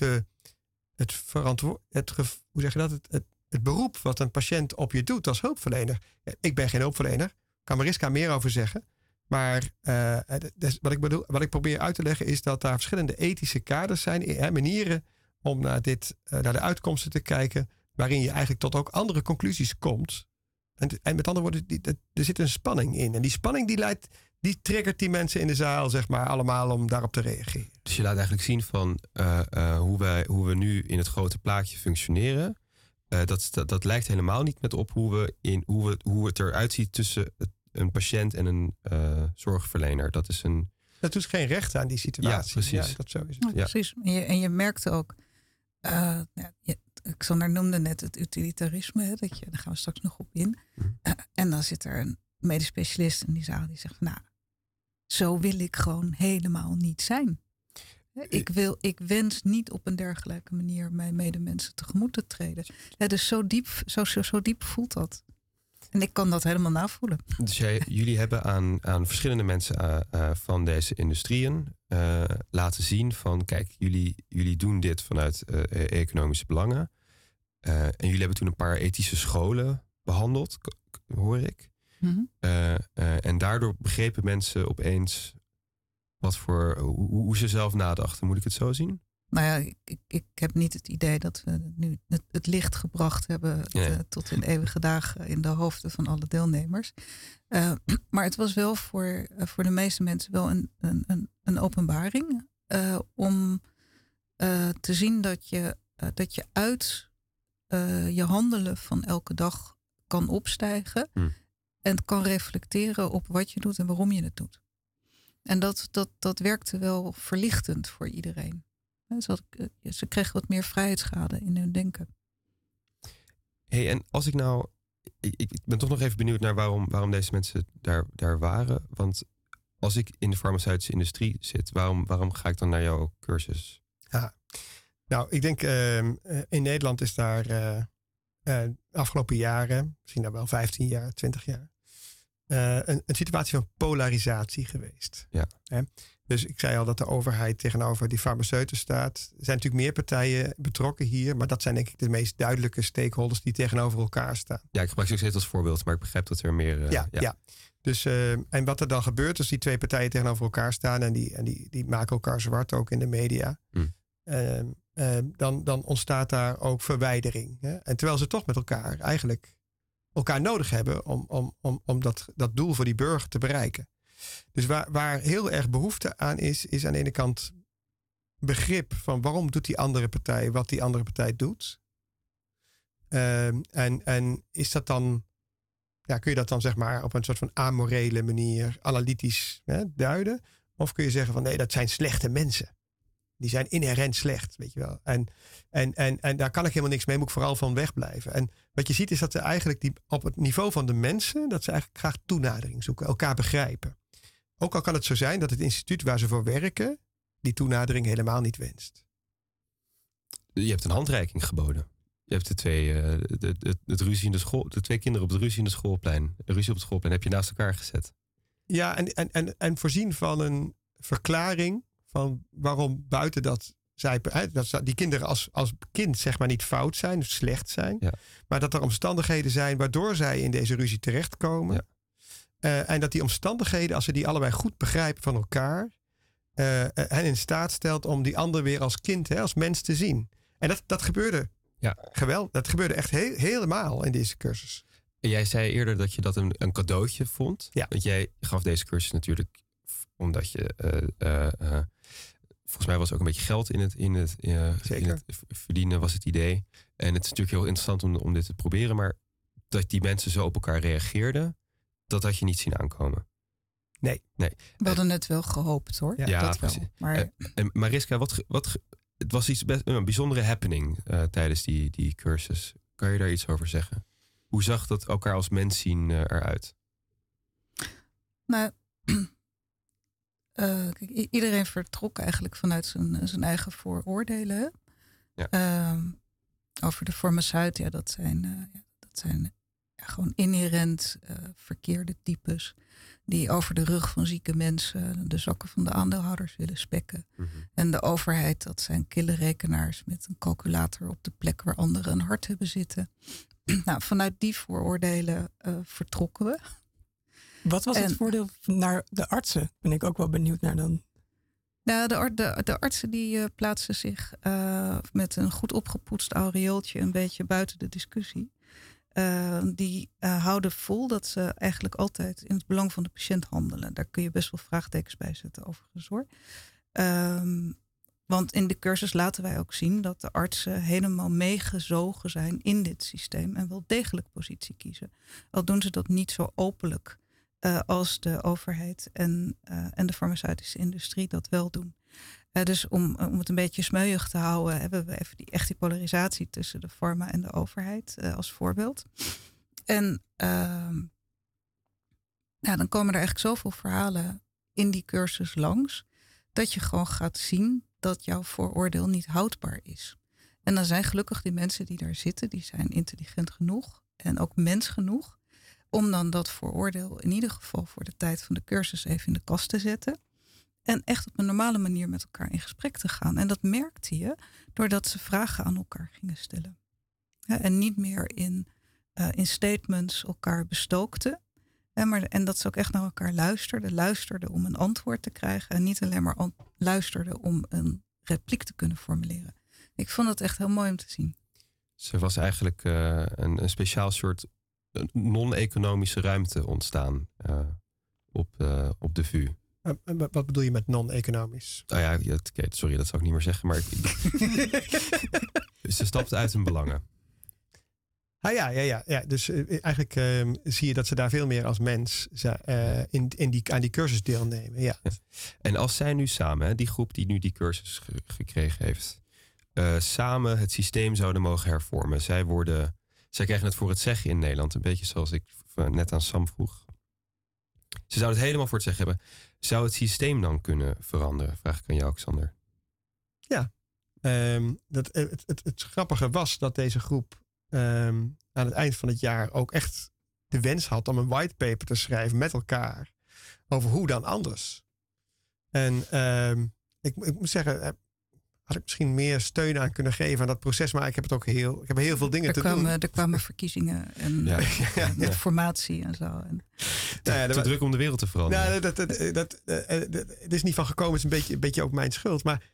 het beroep wat een patiënt op je doet als hulpverlener. Ik ben geen hulpverlener, kan Mariska meer over zeggen. Maar wat ik probeer uit te leggen is dat daar verschillende ethische kaders zijn, manieren om naar de uitkomsten te kijken, waarin je eigenlijk tot ook andere conclusies komt. En met andere woorden, er zit een spanning in. En die spanning die triggert die mensen in de zaal, zeg maar, allemaal om daarop te reageren. Dus je laat eigenlijk zien van hoe we nu in het grote plaatje functioneren. Dat lijkt helemaal niet met op hoe het eruit ziet tussen een patiënt en een zorgverlener. Dat doet geen recht aan die situatie. Ja, precies. Ja, dat zo is het. Ja, precies. En je merkte ook, Xander noemde net het utilitarisme, hè, daar gaan we straks nog op in. En dan zit er een medisch specialist in die zaal die zegt van, nou, zo wil ik gewoon helemaal niet zijn. Ik wens niet op een dergelijke manier mijn medemensen tegemoet te treden. Ja, dus zo diep voelt dat. En ik kan dat helemaal navoelen. Dus jullie hebben aan verschillende mensen van deze industrieën laten zien van, kijk, jullie doen dit vanuit economische belangen. En jullie hebben toen een paar ethische scholen behandeld, hoor ik. Mm-hmm. En daardoor begrepen mensen opeens hoe ze zelf nadachten. Moet ik het zo zien? Nou ja, ik heb niet het idee dat we nu het licht gebracht hebben tot in eeuwige dagen in de hoofden van alle deelnemers. Maar het was wel voor de meeste mensen wel een openbaring om te zien dat je uit je handelen van elke dag kan opstijgen en kan reflecteren op wat je doet en waarom je het doet. En dat werkte wel verlichtend voor iedereen. Ze kregen wat meer vrijheidsgraden in hun denken. Hey, en als ik nou... Ik ben toch nog even benieuwd naar waarom deze mensen daar waren. Want als ik in de farmaceutische industrie zit, waarom ga ik dan naar jouw cursus? Ja, nou, ik denk in Nederland is daar de afgelopen jaren, misschien nou wel 15 jaar, 20 jaar, een situatie van polarisatie geweest. Ja. Dus ik zei al dat de overheid tegenover die farmaceuten staat. Er zijn natuurlijk meer partijen betrokken hier, maar dat zijn denk ik de meest duidelijke stakeholders die tegenover elkaar staan. Ja, ik gebruik ze steeds als voorbeeld, maar ik begrijp dat er meer... Ja. Dus, en wat er dan gebeurt als die twee partijen tegenover elkaar staan en die maken elkaar zwart ook in de media. Dan ontstaat daar ook verwijdering. Hè? En terwijl ze toch met elkaar eigenlijk elkaar nodig hebben om dat doel voor die burger te bereiken. Dus waar heel erg behoefte aan is aan de ene kant begrip van waarom doet die andere partij wat die andere partij doet. En is dat dan, kun je dat dan zeg maar op een soort van amorele manier analytisch duiden? Of kun je zeggen van nee, dat zijn slechte mensen. Die zijn inherent slecht, weet je wel. En daar kan ik helemaal niks mee, moet ik vooral van wegblijven. En wat je ziet is dat ze eigenlijk op het niveau van de mensen, dat ze eigenlijk graag toenadering zoeken, elkaar begrijpen. Ook al kan het zo zijn dat het instituut waar ze voor werken die toenadering helemaal niet wenst. Je hebt een handreiking geboden. Je hebt het ruzie in de school, de twee kinderen op het ruzie op het schoolplein heb je naast elkaar gezet. Ja, en voorzien van een verklaring van waarom buiten dat die kinderen als kind zeg maar niet fout zijn, dus slecht zijn. Ja. Maar dat er omstandigheden zijn waardoor zij in deze ruzie terechtkomen. Ja. En dat die omstandigheden, als ze die allebei goed begrijpen van elkaar, hen in staat stelt om die ander weer als kind, als mens te zien. En dat gebeurde geweldig. Dat gebeurde echt helemaal in deze cursus. En jij zei eerder dat je dat een cadeautje vond. Ja. Want jij gaf deze cursus natuurlijk omdat je... volgens mij was er ook een beetje geld in het verdienen was het idee. En het is natuurlijk heel interessant om dit te proberen. Maar dat die mensen zo op elkaar reageerden, dat had je niet zien aankomen. Nee. We hadden het wel gehoopt hoor. Ja, dat precies. wel. Maar... En Mariska, het was een bijzondere happening tijdens die cursus. Kan je daar iets over zeggen? Hoe zag dat elkaar als mens zien eruit? Nou, kijk, iedereen vertrok eigenlijk vanuit zijn eigen vooroordelen. Ja. Over de farmaceut, dat zijn gewoon inherent verkeerde types. Die over de rug van zieke mensen de zakken van de aandeelhouders willen spekken. Mm-hmm. En de overheid, dat zijn kille rekenaars met een calculator op de plek waar anderen een hart hebben zitten. Nou, vanuit die vooroordelen vertrokken we. Wat was het voordeel naar de artsen? Ben ik ook wel benieuwd naar dan. Nou, de artsen die plaatsen zich met een goed opgepoetst aureooltje een beetje buiten de discussie. Die houden vol dat ze eigenlijk altijd in het belang van de patiënt handelen. Daar kun je best wel vraagtekens bij zetten overigens hoor. Want in de cursus laten wij ook zien dat de artsen helemaal meegezogen zijn in dit systeem en wel degelijk positie kiezen. Al doen ze dat niet zo openlijk als de overheid en de farmaceutische industrie dat wel doen. Dus om het een beetje smeuïg te houden, hebben we even die polarisatie tussen de pharma en de overheid als voorbeeld. En dan komen er eigenlijk zoveel verhalen in die cursus langs, dat je gewoon gaat zien dat jouw vooroordeel niet houdbaar is. En dan zijn gelukkig die mensen die daar zitten, die zijn intelligent genoeg en ook mens genoeg, om dan dat vooroordeel in ieder geval voor de tijd van de cursus even in de kast te zetten. En echt op een normale manier met elkaar in gesprek te gaan. En dat merkte je doordat ze vragen aan elkaar gingen stellen. En niet meer in statements elkaar bestookten. En dat ze ook echt naar elkaar luisterden om een antwoord te krijgen. En niet alleen maar luisterden om een repliek te kunnen formuleren. Ik vond het echt heel mooi om te zien. Ze was eigenlijk een speciaal soort non-economische ruimte ontstaan op de VU. Wat bedoel je met non-economisch? Nou ja, sorry, dat zou ik niet meer zeggen. Maar ze stapte uit hun belangen. Ja. Dus eigenlijk zie je dat ze daar veel meer als mens aan die cursus deelnemen. Ja. En als zij nu samen, die groep die nu die cursus gekregen heeft, samen het systeem zouden mogen hervormen. Zij krijgen het voor het zeggen in Nederland. Een beetje zoals ik net aan Sam vroeg. Ze zouden het helemaal voor het zeggen hebben. Zou het systeem dan kunnen veranderen? Vraag ik aan jou, Xander. Ja. Het grappige was dat deze groep aan het eind van het jaar ook echt de wens had om een whitepaper te schrijven met elkaar over hoe dan anders. En ik moet zeggen, had ik misschien meer steun aan kunnen geven aan dat proces, maar ik heb heel veel dingen te doen. Er kwamen verkiezingen en informatie en zo. Te druk om de wereld te veranderen. Het is niet van gekomen, het is een beetje ook mijn schuld. Maar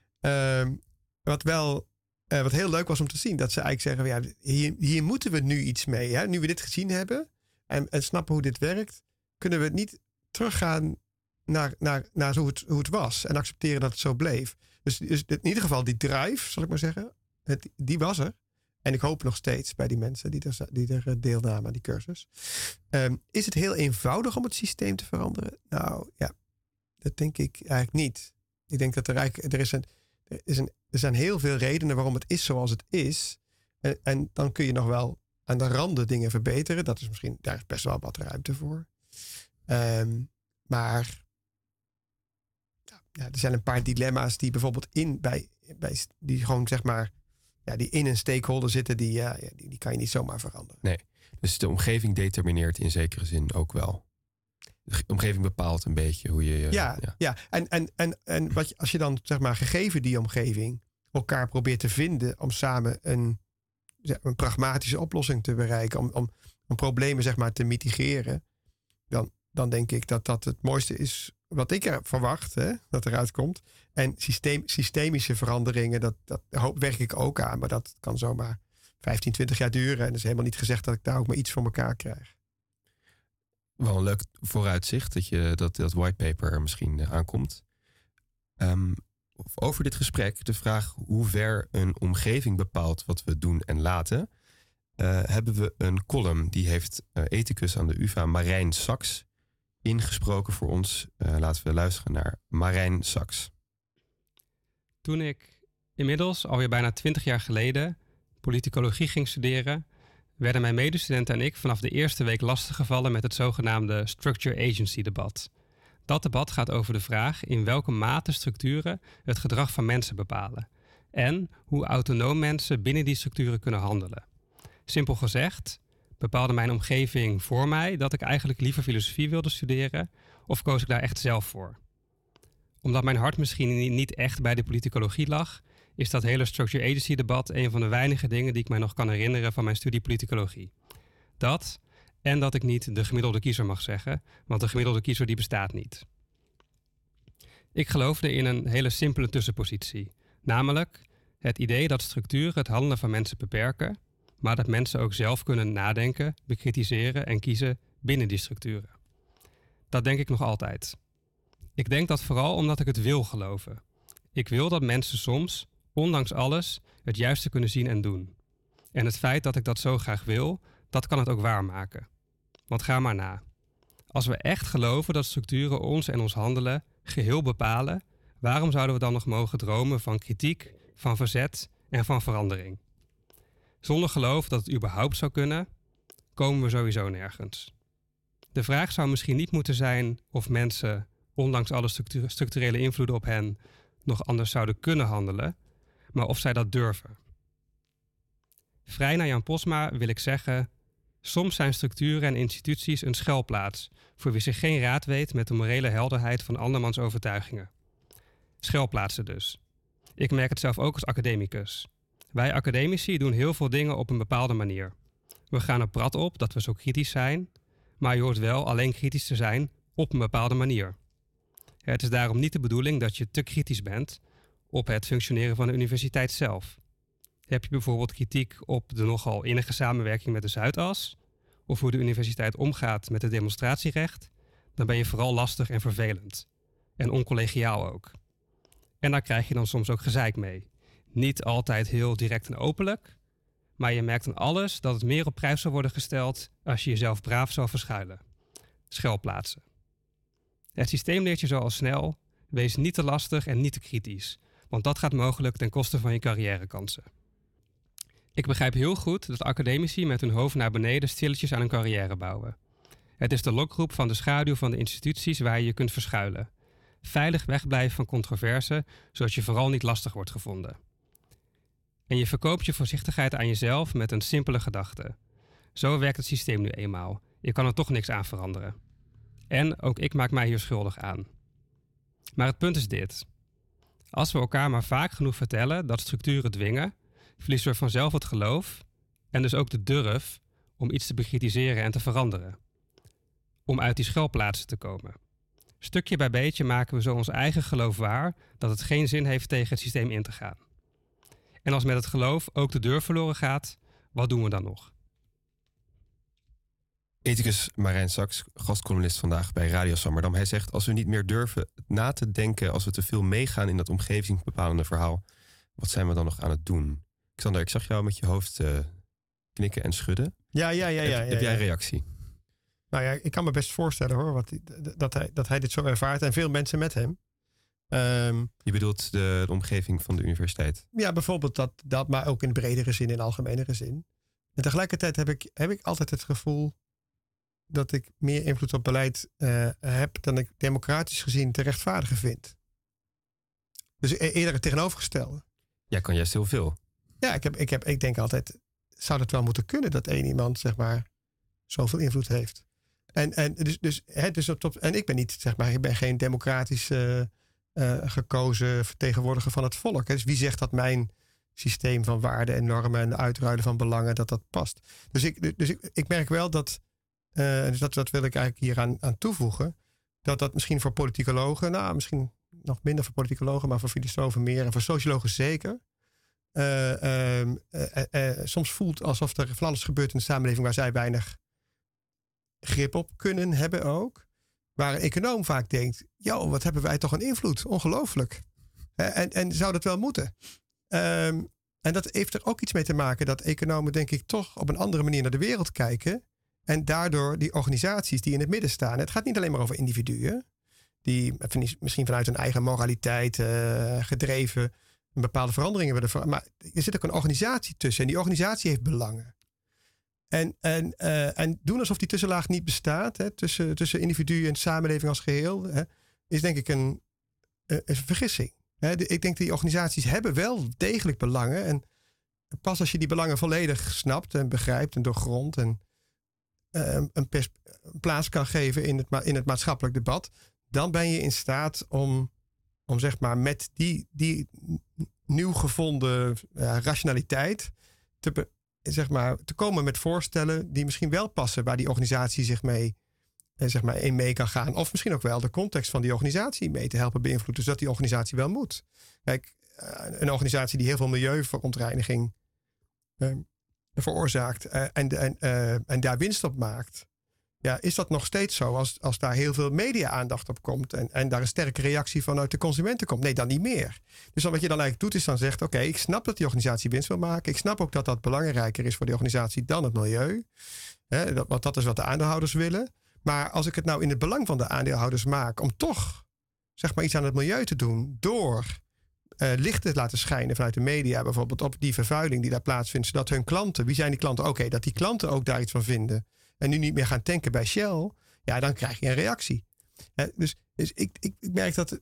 wat heel leuk was om te zien, dat ze eigenlijk zeggen, hier moeten we nu iets mee. Hè? Nu we dit gezien hebben en snappen hoe dit werkt, kunnen we niet teruggaan naar hoe het was en accepteren dat het zo bleef. Dus in ieder geval die drive, zal ik maar zeggen, die was er. En ik hoop nog steeds bij die mensen die er deelnamen aan die cursus. Is het heel eenvoudig om het systeem te veranderen? Nou ja, dat denk ik eigenlijk niet. Ik denk dat er zijn heel veel redenen waarom het is zoals het is. En dan kun je nog wel aan de randen dingen verbeteren. Daar is best wel wat ruimte voor. Maar er zijn een paar dilemma's die bijvoorbeeld die gewoon zeg maar die in een stakeholder zitten, die kan je niet zomaar veranderen. Nee, dus de omgeving determineert in zekere zin ook wel. De omgeving bepaalt een beetje hoe je... Ja. En als je dan, zeg maar, gegeven die omgeving, elkaar probeert te vinden om samen een pragmatische oplossing te bereiken, om problemen, zeg maar, te mitigeren, dan denk ik dat het mooiste is wat ik er verwacht, dat eruit komt. En systemische veranderingen, dat werk ik ook aan, maar dat kan zomaar 15, 20 jaar duren. En dat is helemaal niet gezegd dat ik daar ook maar iets voor elkaar krijg. Wel een leuk vooruitzicht dat whitepaper er misschien aankomt. Over dit gesprek, de vraag hoe ver een omgeving bepaalt wat we doen en laten, hebben we een column die heeft ethicus aan de UvA Marijn Saks ingesproken voor ons. Laten we luisteren naar Marijn Saks. Toen ik inmiddels alweer bijna 20 jaar geleden politicologie ging studeren, werden mijn medestudenten en ik vanaf de eerste week lastiggevallen met het zogenaamde Structure Agency debat. Dat debat gaat over de vraag in welke mate structuren het gedrag van mensen bepalen en hoe autonoom mensen binnen die structuren kunnen handelen. Simpel gezegd, bepaalde mijn omgeving voor mij dat ik eigenlijk liever filosofie wilde studeren of koos ik daar echt zelf voor? Omdat mijn hart misschien niet echt bij de politicologie lag, is dat hele Structure Agency debat een van de weinige dingen die ik mij nog kan herinneren van mijn studie politicologie. Dat en dat ik niet de gemiddelde kiezer mag zeggen, want de gemiddelde kiezer die bestaat niet. Ik geloofde in een hele simpele tussenpositie, namelijk het idee dat structuren het handelen van mensen beperken, maar dat mensen ook zelf kunnen nadenken, bekritiseren en kiezen binnen die structuren. Dat denk ik nog altijd. Ik denk dat vooral omdat ik het wil geloven. Ik wil dat mensen soms, ondanks alles, het juiste kunnen zien en doen. En het feit dat ik dat zo graag wil, dat kan het ook waarmaken. Want ga maar na. Als we echt geloven dat structuren ons en ons handelen geheel bepalen, waarom zouden we dan nog mogen dromen van kritiek, van verzet en van verandering? Zonder geloof dat het überhaupt zou kunnen, komen we sowieso nergens. De vraag zou misschien niet moeten zijn of mensen, ondanks alle structurele invloeden op hen, nog anders zouden kunnen handelen, maar of zij dat durven. Vrij naar Jan Posma wil ik zeggen, soms zijn structuren en instituties een schuilplaats voor wie zich geen raad weet met de morele helderheid van andermans overtuigingen. Schuilplaatsen dus. Ik merk het zelf ook als academicus. Wij academici doen heel veel dingen op een bepaalde manier. We gaan er prat op dat we zo kritisch zijn, maar je hoort wel alleen kritisch te zijn op een bepaalde manier. Het is daarom niet de bedoeling dat je te kritisch bent op het functioneren van de universiteit zelf. Heb je bijvoorbeeld kritiek op de nogal innige samenwerking met de Zuidas, of hoe de universiteit omgaat met het demonstratierecht, dan ben je vooral lastig en vervelend. En oncollegiaal ook. En daar krijg je dan soms ook gezeik mee. Niet altijd heel direct en openlijk, maar je merkt aan alles dat het meer op prijs zou worden gesteld als je jezelf braaf zou verschuilen. Schuilplaatsen. Het systeem leert je zo al snel, wees niet te lastig en niet te kritisch, want dat gaat mogelijk ten koste van je carrièrekansen. Ik begrijp heel goed dat academici met hun hoofd naar beneden stilletjes aan een carrière bouwen. Het is de lokroep van de schaduw van de instituties waar je je kunt verschuilen. Veilig wegblijven van controverse, zodat je vooral niet lastig wordt gevonden. En je verkoopt je voorzichtigheid aan jezelf met een simpele gedachte. Zo werkt het systeem nu eenmaal. Je kan er toch niks aan veranderen. En ook ik maak mij hier schuldig aan. Maar het punt is dit. Als we elkaar maar vaak genoeg vertellen dat structuren dwingen, verliezen we vanzelf het geloof en dus ook de durf om iets te bekritiseren en te veranderen. Om uit die schuilplaatsen te komen. Stukje bij beetje maken we zo ons eigen geloof waar dat het geen zin heeft tegen het systeem in te gaan. En als met het geloof ook de deur verloren gaat, wat doen we dan nog? Ethicus Marijn Saks, gastcolumnist vandaag bij Radio Sammerdam. Hij zegt, als we niet meer durven na te denken, als we te veel meegaan in dat omgevingsbepalende verhaal, wat zijn we dan nog aan het doen? Xander, ik zag jou met je hoofd knikken en schudden. Ja. Heb jij een reactie? Nou ja, ik kan me best voorstellen hoor, dat hij dit zo ervaart en veel mensen met hem. Je bedoelt de omgeving van de universiteit? Ja, bijvoorbeeld dat, maar ook in bredere zin, in algemenere zin. En tegelijkertijd heb ik altijd het gevoel dat ik meer invloed op beleid heb dan ik democratisch gezien te rechtvaardigen vind. Dus eerder het tegenovergestelde. Jij kan juist heel veel. Ja, ik denk altijd, zou dat wel moeten kunnen dat één iemand, zeg maar, zoveel invloed heeft. En ik ben niet, zeg maar, ik ben geen democratisch gekozen vertegenwoordiger van het volk. Dus wie zegt dat mijn systeem van waarden en normen en uitruilen van belangen, dat past? Dus ik merk wel dat, dat wil ik eigenlijk hier aan toevoegen, dat misschien voor politicologen, nou misschien nog minder voor politicologen, maar voor filosofen meer en voor sociologen zeker, soms voelt alsof er van alles gebeurt in de samenleving waar zij weinig grip op kunnen hebben ook. Waar een econoom vaak denkt, wat hebben wij toch een invloed? Ongelooflijk. En zou dat wel moeten? En dat heeft er ook iets mee te maken dat economen, denk ik, toch op een andere manier naar de wereld kijken. En daardoor die organisaties die in het midden staan. Het gaat niet alleen maar over individuen. Die misschien vanuit hun eigen moraliteit gedreven een bepaalde veranderingen willen. Maar er zit ook een organisatie tussen. En die organisatie heeft belangen. En doen alsof die tussenlaag niet bestaat. Hè, tussen individu en samenleving als geheel. Hè, is denk ik een vergissing. Hè, ik denk die organisaties hebben wel degelijk belangen. En pas als je die belangen volledig snapt en begrijpt en doorgrondt. En een plaats kan geven in het maatschappelijk debat. Dan ben je in staat om zeg maar met die nieuw gevonden rationaliteit te komen met voorstellen die misschien wel passen waar die organisatie zich mee, in mee kan gaan. Of misschien ook wel de context van die organisatie mee te helpen beïnvloeden. Dus dat die organisatie wel moet. Kijk, een organisatie die heel veel milieuverontreiniging veroorzaakt en daar winst op maakt. Ja, is dat nog steeds zo als daar heel veel media-aandacht op komt en daar een sterke reactie vanuit de consumenten komt? Nee, dan niet meer. Dus wat je dan eigenlijk doet is dan zegt, oké, ik snap dat die organisatie winst wil maken. Ik snap ook dat dat belangrijker is voor die organisatie dan het milieu. Want dat is wat de aandeelhouders willen. Maar als ik het nou in het belang van de aandeelhouders maak om toch, zeg maar, iets aan het milieu te doen door licht te laten schijnen vanuit de media bijvoorbeeld op die vervuiling die daar plaatsvindt, zodat hun klanten, wie zijn die klanten? Oké, dat die klanten ook daar iets van vinden. En nu niet meer gaan tanken bij Shell. Ja, dan krijg je een reactie. Dus ik merk dat.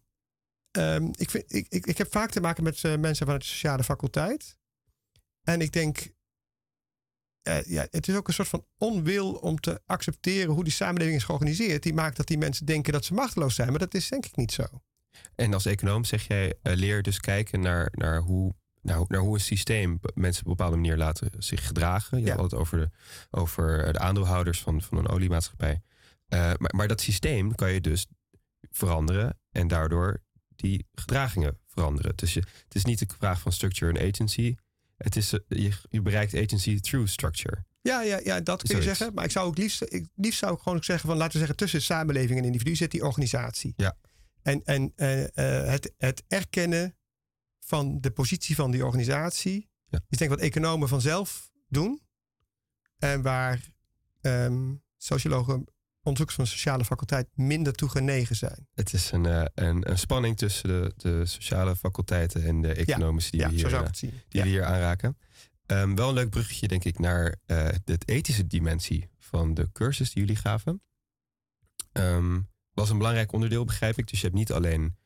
Ik heb vaak te maken met mensen vanuit de sociale faculteit. En ik denk. Het is ook een soort van onwil om te accepteren hoe die samenleving is georganiseerd. Die maakt dat die mensen denken dat ze machteloos zijn. Maar dat is denk ik niet zo. En als econoom zeg jij, leer dus kijken naar hoe een systeem mensen op een bepaalde manier laten zich gedragen. Je had het over de aandeelhouders van een oliemaatschappij. Maar dat systeem kan je dus veranderen en daardoor die gedragingen veranderen. Dus het is niet de vraag van structure en agency. Het is, je bereikt agency through structure. Ja, dat kun je zeggen. Maar ik zou ook liefst zou ik gewoon zeggen van, laten we zeggen, tussen samenleving en individu zit die organisatie. Ja. En het erkennen van de positie van die organisatie is denk ik wat economen vanzelf doen. En waar sociologen, onderzoekers van de sociale faculteit minder toe genegen zijn. Het is een spanning tussen de sociale faculteiten en de economische die we hier aanraken. Wel een leuk bruggetje denk ik naar de ethische dimensie van de cursus die jullie gaven. Was een belangrijk onderdeel, begrijp ik. Dus je hebt niet alleen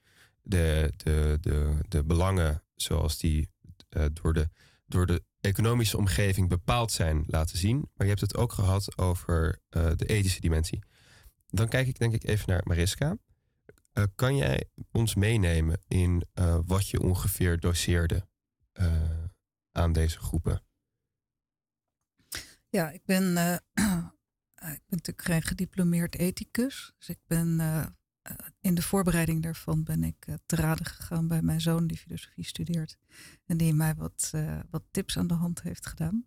de belangen zoals die door de economische omgeving bepaald zijn laten zien. Maar je hebt het ook gehad over de ethische dimensie. Dan kijk ik denk ik even naar Mariska. Kan jij ons meenemen in wat je ongeveer doseerde aan deze groepen? Ja, ik ben natuurlijk geen gediplomeerd ethicus. Dus ik ben in de voorbereiding daarvan ben ik te raden gegaan bij mijn zoon die filosofie studeert. En die mij wat tips aan de hand heeft gedaan.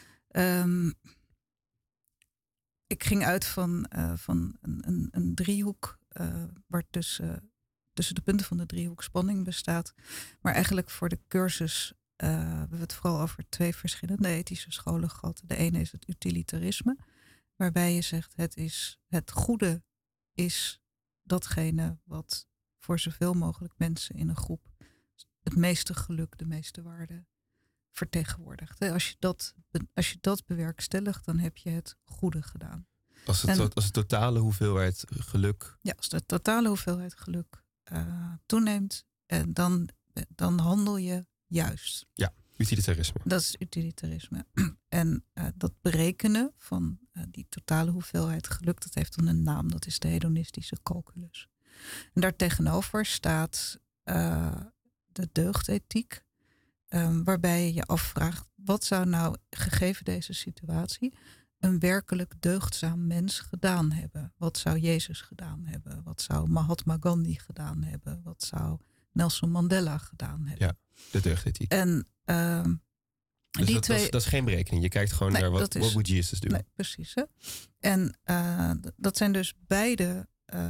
Ik ging uit van een driehoek waar tussen de punten van de driehoek spanning bestaat. Maar eigenlijk voor de cursus we hebben het vooral over twee verschillende ethische scholen gehad. De ene is het utilitarisme, waarbij je zegt het goede is datgene wat voor zoveel mogelijk mensen in een groep het meeste geluk, de meeste waarde vertegenwoordigt. Als je dat bewerkstelligt, dan heb je het goede gedaan. Als de totale hoeveelheid geluk... Ja, als de totale hoeveelheid geluk toeneemt, dan handel je juist. Ja. Utilitarisme. Dat is utilitarisme. En dat berekenen van die totale hoeveelheid geluk, dat heeft dan een naam. Dat is de hedonistische calculus. En daartegenover staat de deugdethiek. Waarbij je je afvraagt, wat zou nou, gegeven deze situatie, een werkelijk deugdzaam mens gedaan hebben? Wat zou Jezus gedaan hebben? Wat zou Mahatma Gandhi gedaan hebben? Wat zou Nelson Mandela gedaan hebben? Ja, de deugdethiek. En dus die dat is geen berekening. Je kijkt gewoon naar wat moet Jezus doen. Nee, precies. Hè? En dat zijn dus beide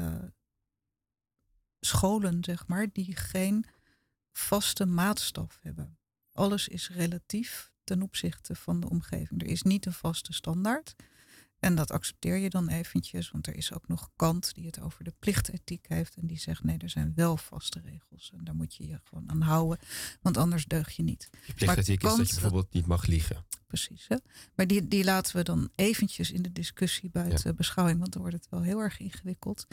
scholen, zeg maar, die geen vaste maatstaf hebben. Alles is relatief ten opzichte van de omgeving. Er is niet een vaste standaard. En dat accepteer je dan eventjes. Want er is ook nog Kant die het over de plichtethiek heeft. En die zegt, nee, er zijn wel vaste regels. En daar moet je je gewoon aan houden. Want anders deug je niet. De plichtethiek is dat je bijvoorbeeld niet mag liegen. Precies. Hè? Maar die laten we dan eventjes in de discussie buiten beschouwing. Want dan wordt het wel heel erg ingewikkeld.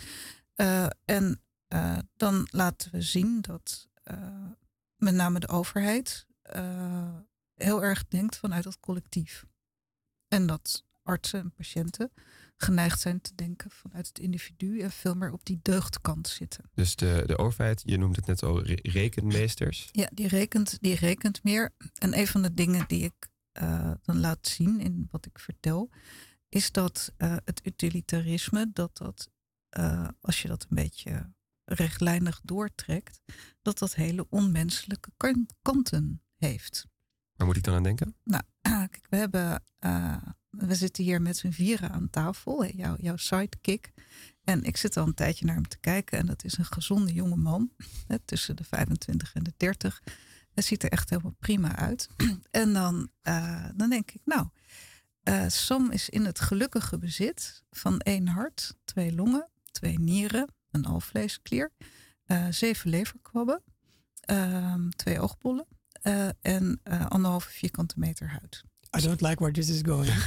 Dan laten we zien dat met name de overheid heel erg denkt vanuit het collectief. En dat artsen en patiënten geneigd zijn te denken vanuit het individu en veel meer op die deugdkant zitten. Dus de overheid, je noemde het net al, rekenmeesters. Ja, die rekent meer. En een van de dingen die ik dan laat zien in wat ik vertel, is dat het utilitarisme, dat als je dat een beetje rechtlijnig doortrekt, dat hele onmenselijke kanten heeft. Waar moet ik dan aan denken? Nou, kijk, we zitten hier met z'n vieren aan tafel. Jouw sidekick. En ik zit al een tijdje naar hem te kijken. En dat is een gezonde jonge man. Tussen de 25 en de 30. Hij ziet er echt helemaal prima uit. En dan denk ik, nou, Sam is in het gelukkige bezit van 1 hart, 2 longen, 2 nieren, een alvleesklier, 7 leverkwabben, 2 oogbollen en 1,5 vierkante meter huid. I don't like where this is going.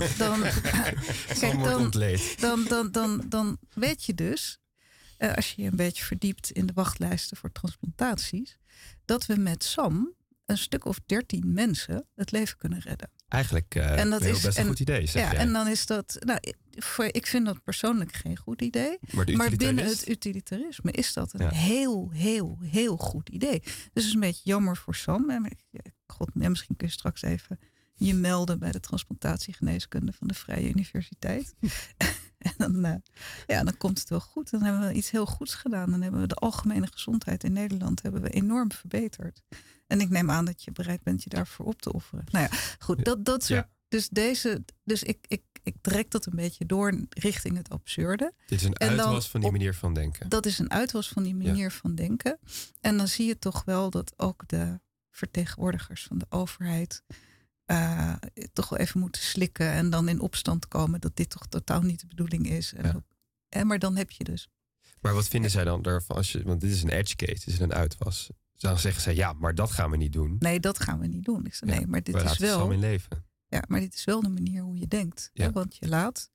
Dan weet je dus, als je je een beetje verdiept in de wachtlijsten voor transplantaties, dat we met Sam een stuk of 13 mensen het leven kunnen redden. Eigenlijk best een goed idee, zeg jij. En dan is dat, nou, ik vind dat persoonlijk geen goed idee. Maar binnen het utilitarisme is dat een heel, heel, heel goed idee. Dus het is een beetje jammer voor Sam. Misschien kun je straks even je melden bij de transplantatiegeneeskunde van de Vrije Universiteit. En dan komt het wel goed. Dan hebben we iets heel goeds gedaan. Dan hebben we de algemene gezondheid in Nederland enorm verbeterd. En ik neem aan dat je bereid bent je daarvoor op te offeren. Nou ja, goed. Dat soort. Dus ik trek dat een beetje door richting het absurde. Dit is een uitwas van die manier van denken. Dat is een uitwas van die manier van denken. En dan zie je toch wel dat ook de vertegenwoordigers van de overheid toch wel even moeten slikken en dan in opstand komen dat dit toch totaal niet de bedoeling is. Maar dan heb je dus. Maar wat vinden zij dan daarvan? Want dit is een edge case, dit is een uitwas. Dan zeggen zij, ja, maar dat gaan we niet doen. Nee, dat gaan we niet doen. Ik zeg, nee, maar dit is wel. Sam in leven. Ja, maar dit is wel de manier hoe je denkt. Ja. Hè? Want je laat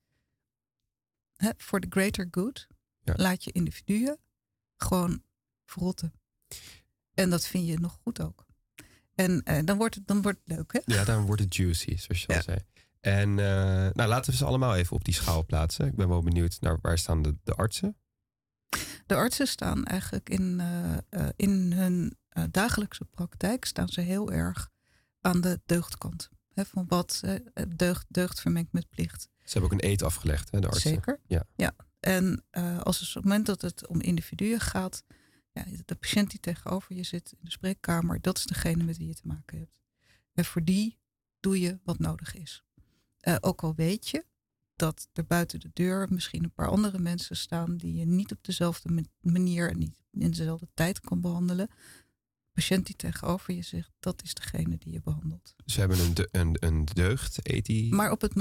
voor the greater good, laat je individuen gewoon verrotten. En dat vind je nog goed ook. En dan wordt het leuk, hè? Ja, dan wordt het juicy, zoals je al zei. En laten we ze allemaal even op die schaal plaatsen. Ik ben wel benieuwd naar waar staan de artsen? De artsen staan eigenlijk in hun dagelijkse praktijk staan ze heel erg aan de deugdkant. Hè, van wat deugd vermengd met plicht. Ze hebben ook een eed afgelegd, hè, de artsen. Zeker. Ja. En op het moment dat het om individuen gaat, de patiënt die tegenover je zit in de spreekkamer, dat is degene met wie je te maken hebt. En voor die doe je wat nodig is. Ook al weet je dat er buiten de deur misschien een paar andere mensen staan die je niet op dezelfde manier en niet in dezelfde tijd kan behandelen. De patiënt die tegenover je zit, dat is degene die je behandelt. Ze hebben een deugd, ethiek. Maar op het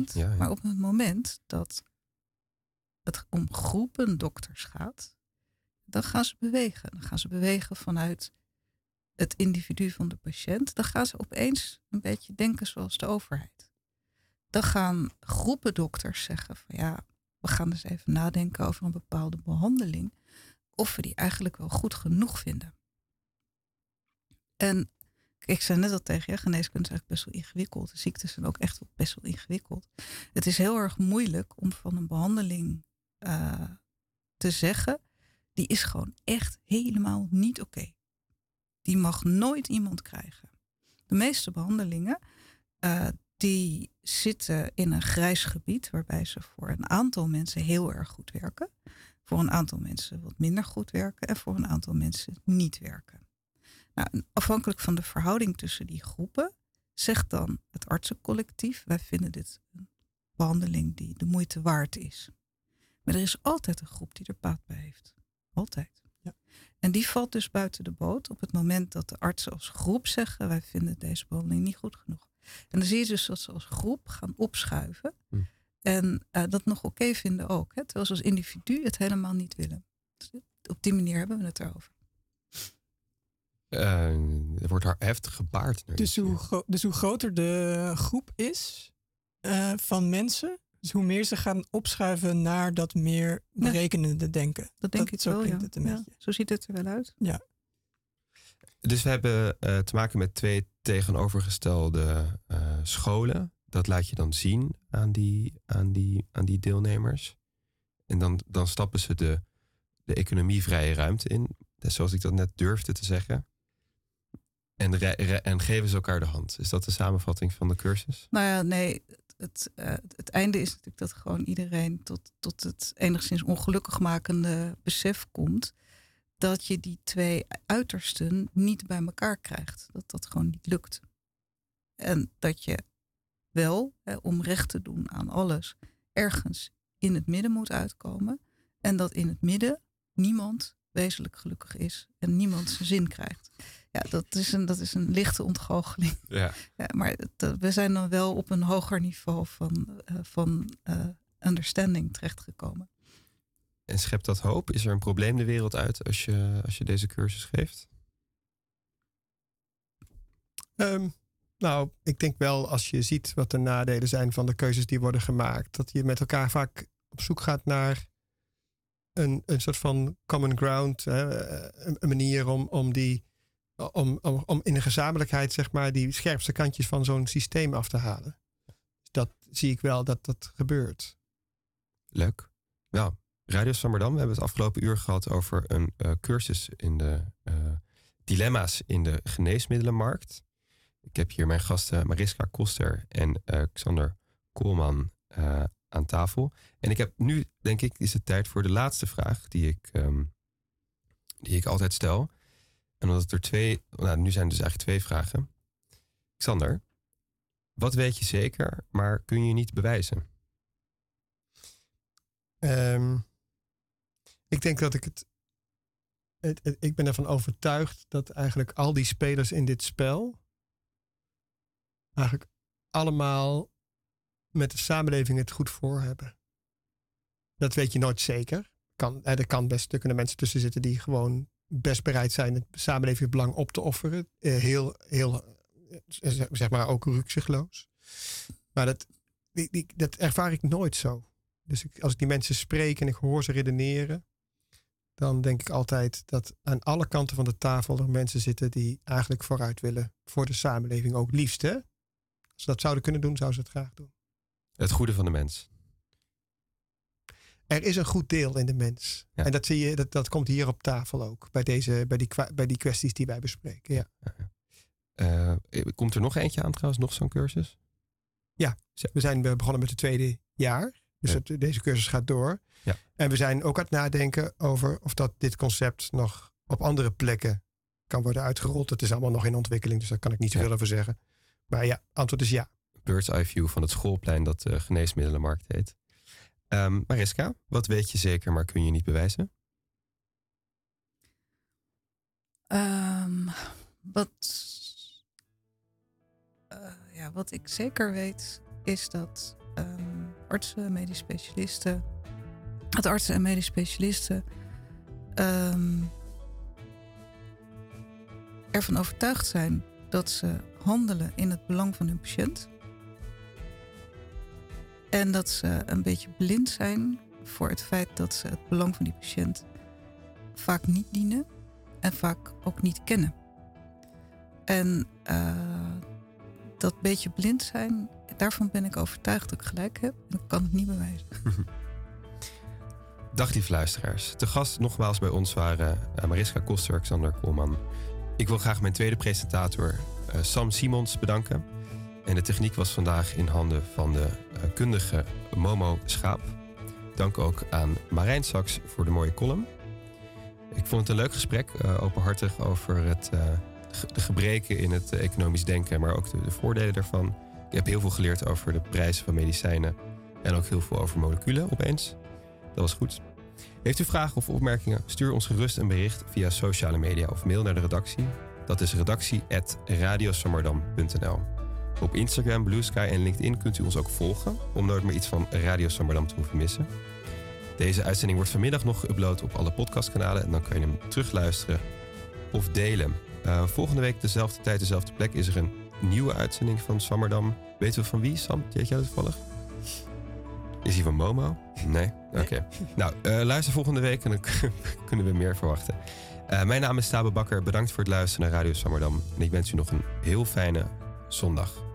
moment dat het om groepen dokters gaat, dan gaan ze bewegen. Dan gaan ze bewegen vanuit het individu van de patiënt. Dan gaan ze opeens een beetje denken zoals de overheid. Dan gaan groepen dokters zeggen van we gaan eens even nadenken over een bepaalde behandeling. Of we die eigenlijk wel goed genoeg vinden. En ik zei net al tegen je, geneeskunde is eigenlijk best wel ingewikkeld. De ziektes zijn ook echt wel best wel ingewikkeld. Het is heel erg moeilijk om van een behandeling te zeggen, die is gewoon echt helemaal niet oké. Die mag nooit iemand krijgen. De meeste behandelingen die zitten in een grijs gebied, waarbij ze voor een aantal mensen heel erg goed werken, voor een aantal mensen wat minder goed werken en voor een aantal mensen niet werken. Nou, afhankelijk van de verhouding tussen die groepen zegt dan het artsencollectief, wij vinden dit een behandeling die de moeite waard is. Maar er is altijd een groep die er baat bij heeft. Altijd. Ja. En die valt dus buiten de boot op het moment dat de artsen als groep zeggen, wij vinden deze behandeling niet goed genoeg. En dan zie je dus dat ze als groep gaan opschuiven. En dat nog oké vinden ook. Hè? Terwijl ze als individu het helemaal niet willen. Dus op die manier hebben we het erover. Er wordt heftig gebaard. Dus hoe groter de groep is van mensen, dus hoe meer ze gaan opschuiven naar dat meer berekenende denken. Dat denk ik zo wel, klinkt het een beetje. Zo ziet het er wel uit. Ja. Dus we hebben te maken met 2 tegenovergestelde scholen. Dat laat je dan zien aan die deelnemers. En dan stappen ze de economievrije ruimte in. Zoals ik dat net durfde te zeggen. En geven ze elkaar de hand. Is dat de samenvatting van de cursus? Nou ja, nee. Het einde is natuurlijk dat gewoon iedereen tot het enigszins ongelukkig makende besef komt dat je die 2 uitersten niet bij elkaar krijgt. Dat dat gewoon niet lukt. En dat je wel, om recht te doen aan alles, ergens in het midden moet uitkomen. En dat in het midden niemand wezenlijk gelukkig is en niemand zijn zin krijgt. Ja, dat is een lichte ontgoocheling. Ja. Ja, maar we zijn dan wel op een hoger niveau van understanding terechtgekomen. En schept dat hoop? Is er een probleem de wereld uit als je deze cursus geeft? Nou, ik denk wel als je ziet wat de nadelen zijn van de keuzes die worden gemaakt, dat je met elkaar vaak op zoek gaat naar een soort van common ground, een manier om in de gezamenlijkheid, zeg maar, die scherpste kantjes van zo'n systeem af te halen. Dat zie ik wel dat gebeurt. Leuk. Nou, Radio Swammerdam, we hebben het afgelopen uur gehad over een cursus in de dilemma's in de geneesmiddelenmarkt. Ik heb hier mijn gasten Mariska Koster en Xander Koolman aan tafel. En ik heb nu, denk ik, is het tijd voor de laatste vraag die ik altijd stel. En omdat er nu zijn dus eigenlijk 2 vragen. Xander, wat weet je zeker, maar kun je niet bewijzen? Ik denk dat ik ben ervan overtuigd dat eigenlijk al die spelers in dit spel eigenlijk allemaal met de samenleving het goed voor hebben. Dat weet je nooit zeker. Er kunnen mensen tussen zitten die gewoon best bereid zijn het samenlevingsbelang op te offeren. Heel, zeg maar ook rukzichtloos. Maar dat ervaar ik nooit zo. Dus als ik die mensen spreek en ik hoor ze redeneren, dan denk ik altijd dat aan alle kanten van de tafel er mensen zitten die eigenlijk vooruit willen voor de samenleving. Ook liefst, hè? Als ze dat zouden kunnen doen, zouden ze het graag doen. Het goede van de mens. Er is een goed deel in de mens. Ja. En dat zie je, dat komt hier op tafel ook. Bij die kwesties die wij bespreken. Ja. Komt er nog eentje aan trouwens? Nog zo'n cursus? Ja, we zijn begonnen met het 2e jaar. Dus deze cursus gaat door. Ja. En we zijn ook aan het nadenken over of dit concept nog op andere plekken kan worden uitgerold. Het is allemaal nog in ontwikkeling, dus daar kan ik niet zoveel over zeggen. Maar ja, antwoord is ja. Bird's eye view van het schoolplein dat de geneesmiddelenmarkt heet. Mariska, wat weet je zeker, maar kun je niet bewijzen? Wat ik zeker weet is dat artsen en medisch specialisten ervan overtuigd zijn dat ze handelen in het belang van hun patiënt. En dat ze een beetje blind zijn voor het feit dat ze het belang van die patiënt vaak niet dienen en vaak ook niet kennen. En dat beetje blind zijn, daarvan ben ik overtuigd dat ik gelijk heb. En ik kan het niet bewijzen. Dag lieve luisteraars. Te gast nogmaals bij ons waren Mariska Koster, Xander Koolman. Ik wil graag mijn tweede presentator Sam Simons bedanken. En de techniek was vandaag in handen van de kundige Momo Schaap. Dank ook aan Marijn Saks voor de mooie column. Ik vond het een leuk gesprek, openhartig over de gebreken in het economisch denken, maar ook de voordelen daarvan. Ik heb heel veel geleerd over de prijzen van medicijnen en ook heel veel over moleculen opeens. Dat was goed. Heeft u vragen of opmerkingen? Stuur ons gerust een bericht via sociale media of mail naar de redactie. Dat is redactie@radiosammerdam.nl. Op Instagram, Blue Sky en LinkedIn kunt u ons ook volgen om nooit meer iets van Radio Sammerdam te hoeven missen. Deze uitzending wordt vanmiddag nog geüpload op alle podcastkanalen en dan kan je hem terugluisteren of delen. Volgende week dezelfde tijd, dezelfde plek is er een nieuwe uitzending van Sammerdam. Weten we van wie, Sam? Weet jij dat toevallig? Is hij van Momo? Nee? Oké. Nou, luister volgende week en dan kunnen we meer verwachten. Mijn naam is Tabe Bakker. Bedankt voor het luisteren naar Radio Sammerdam. En ik wens u nog een heel fijne zondag.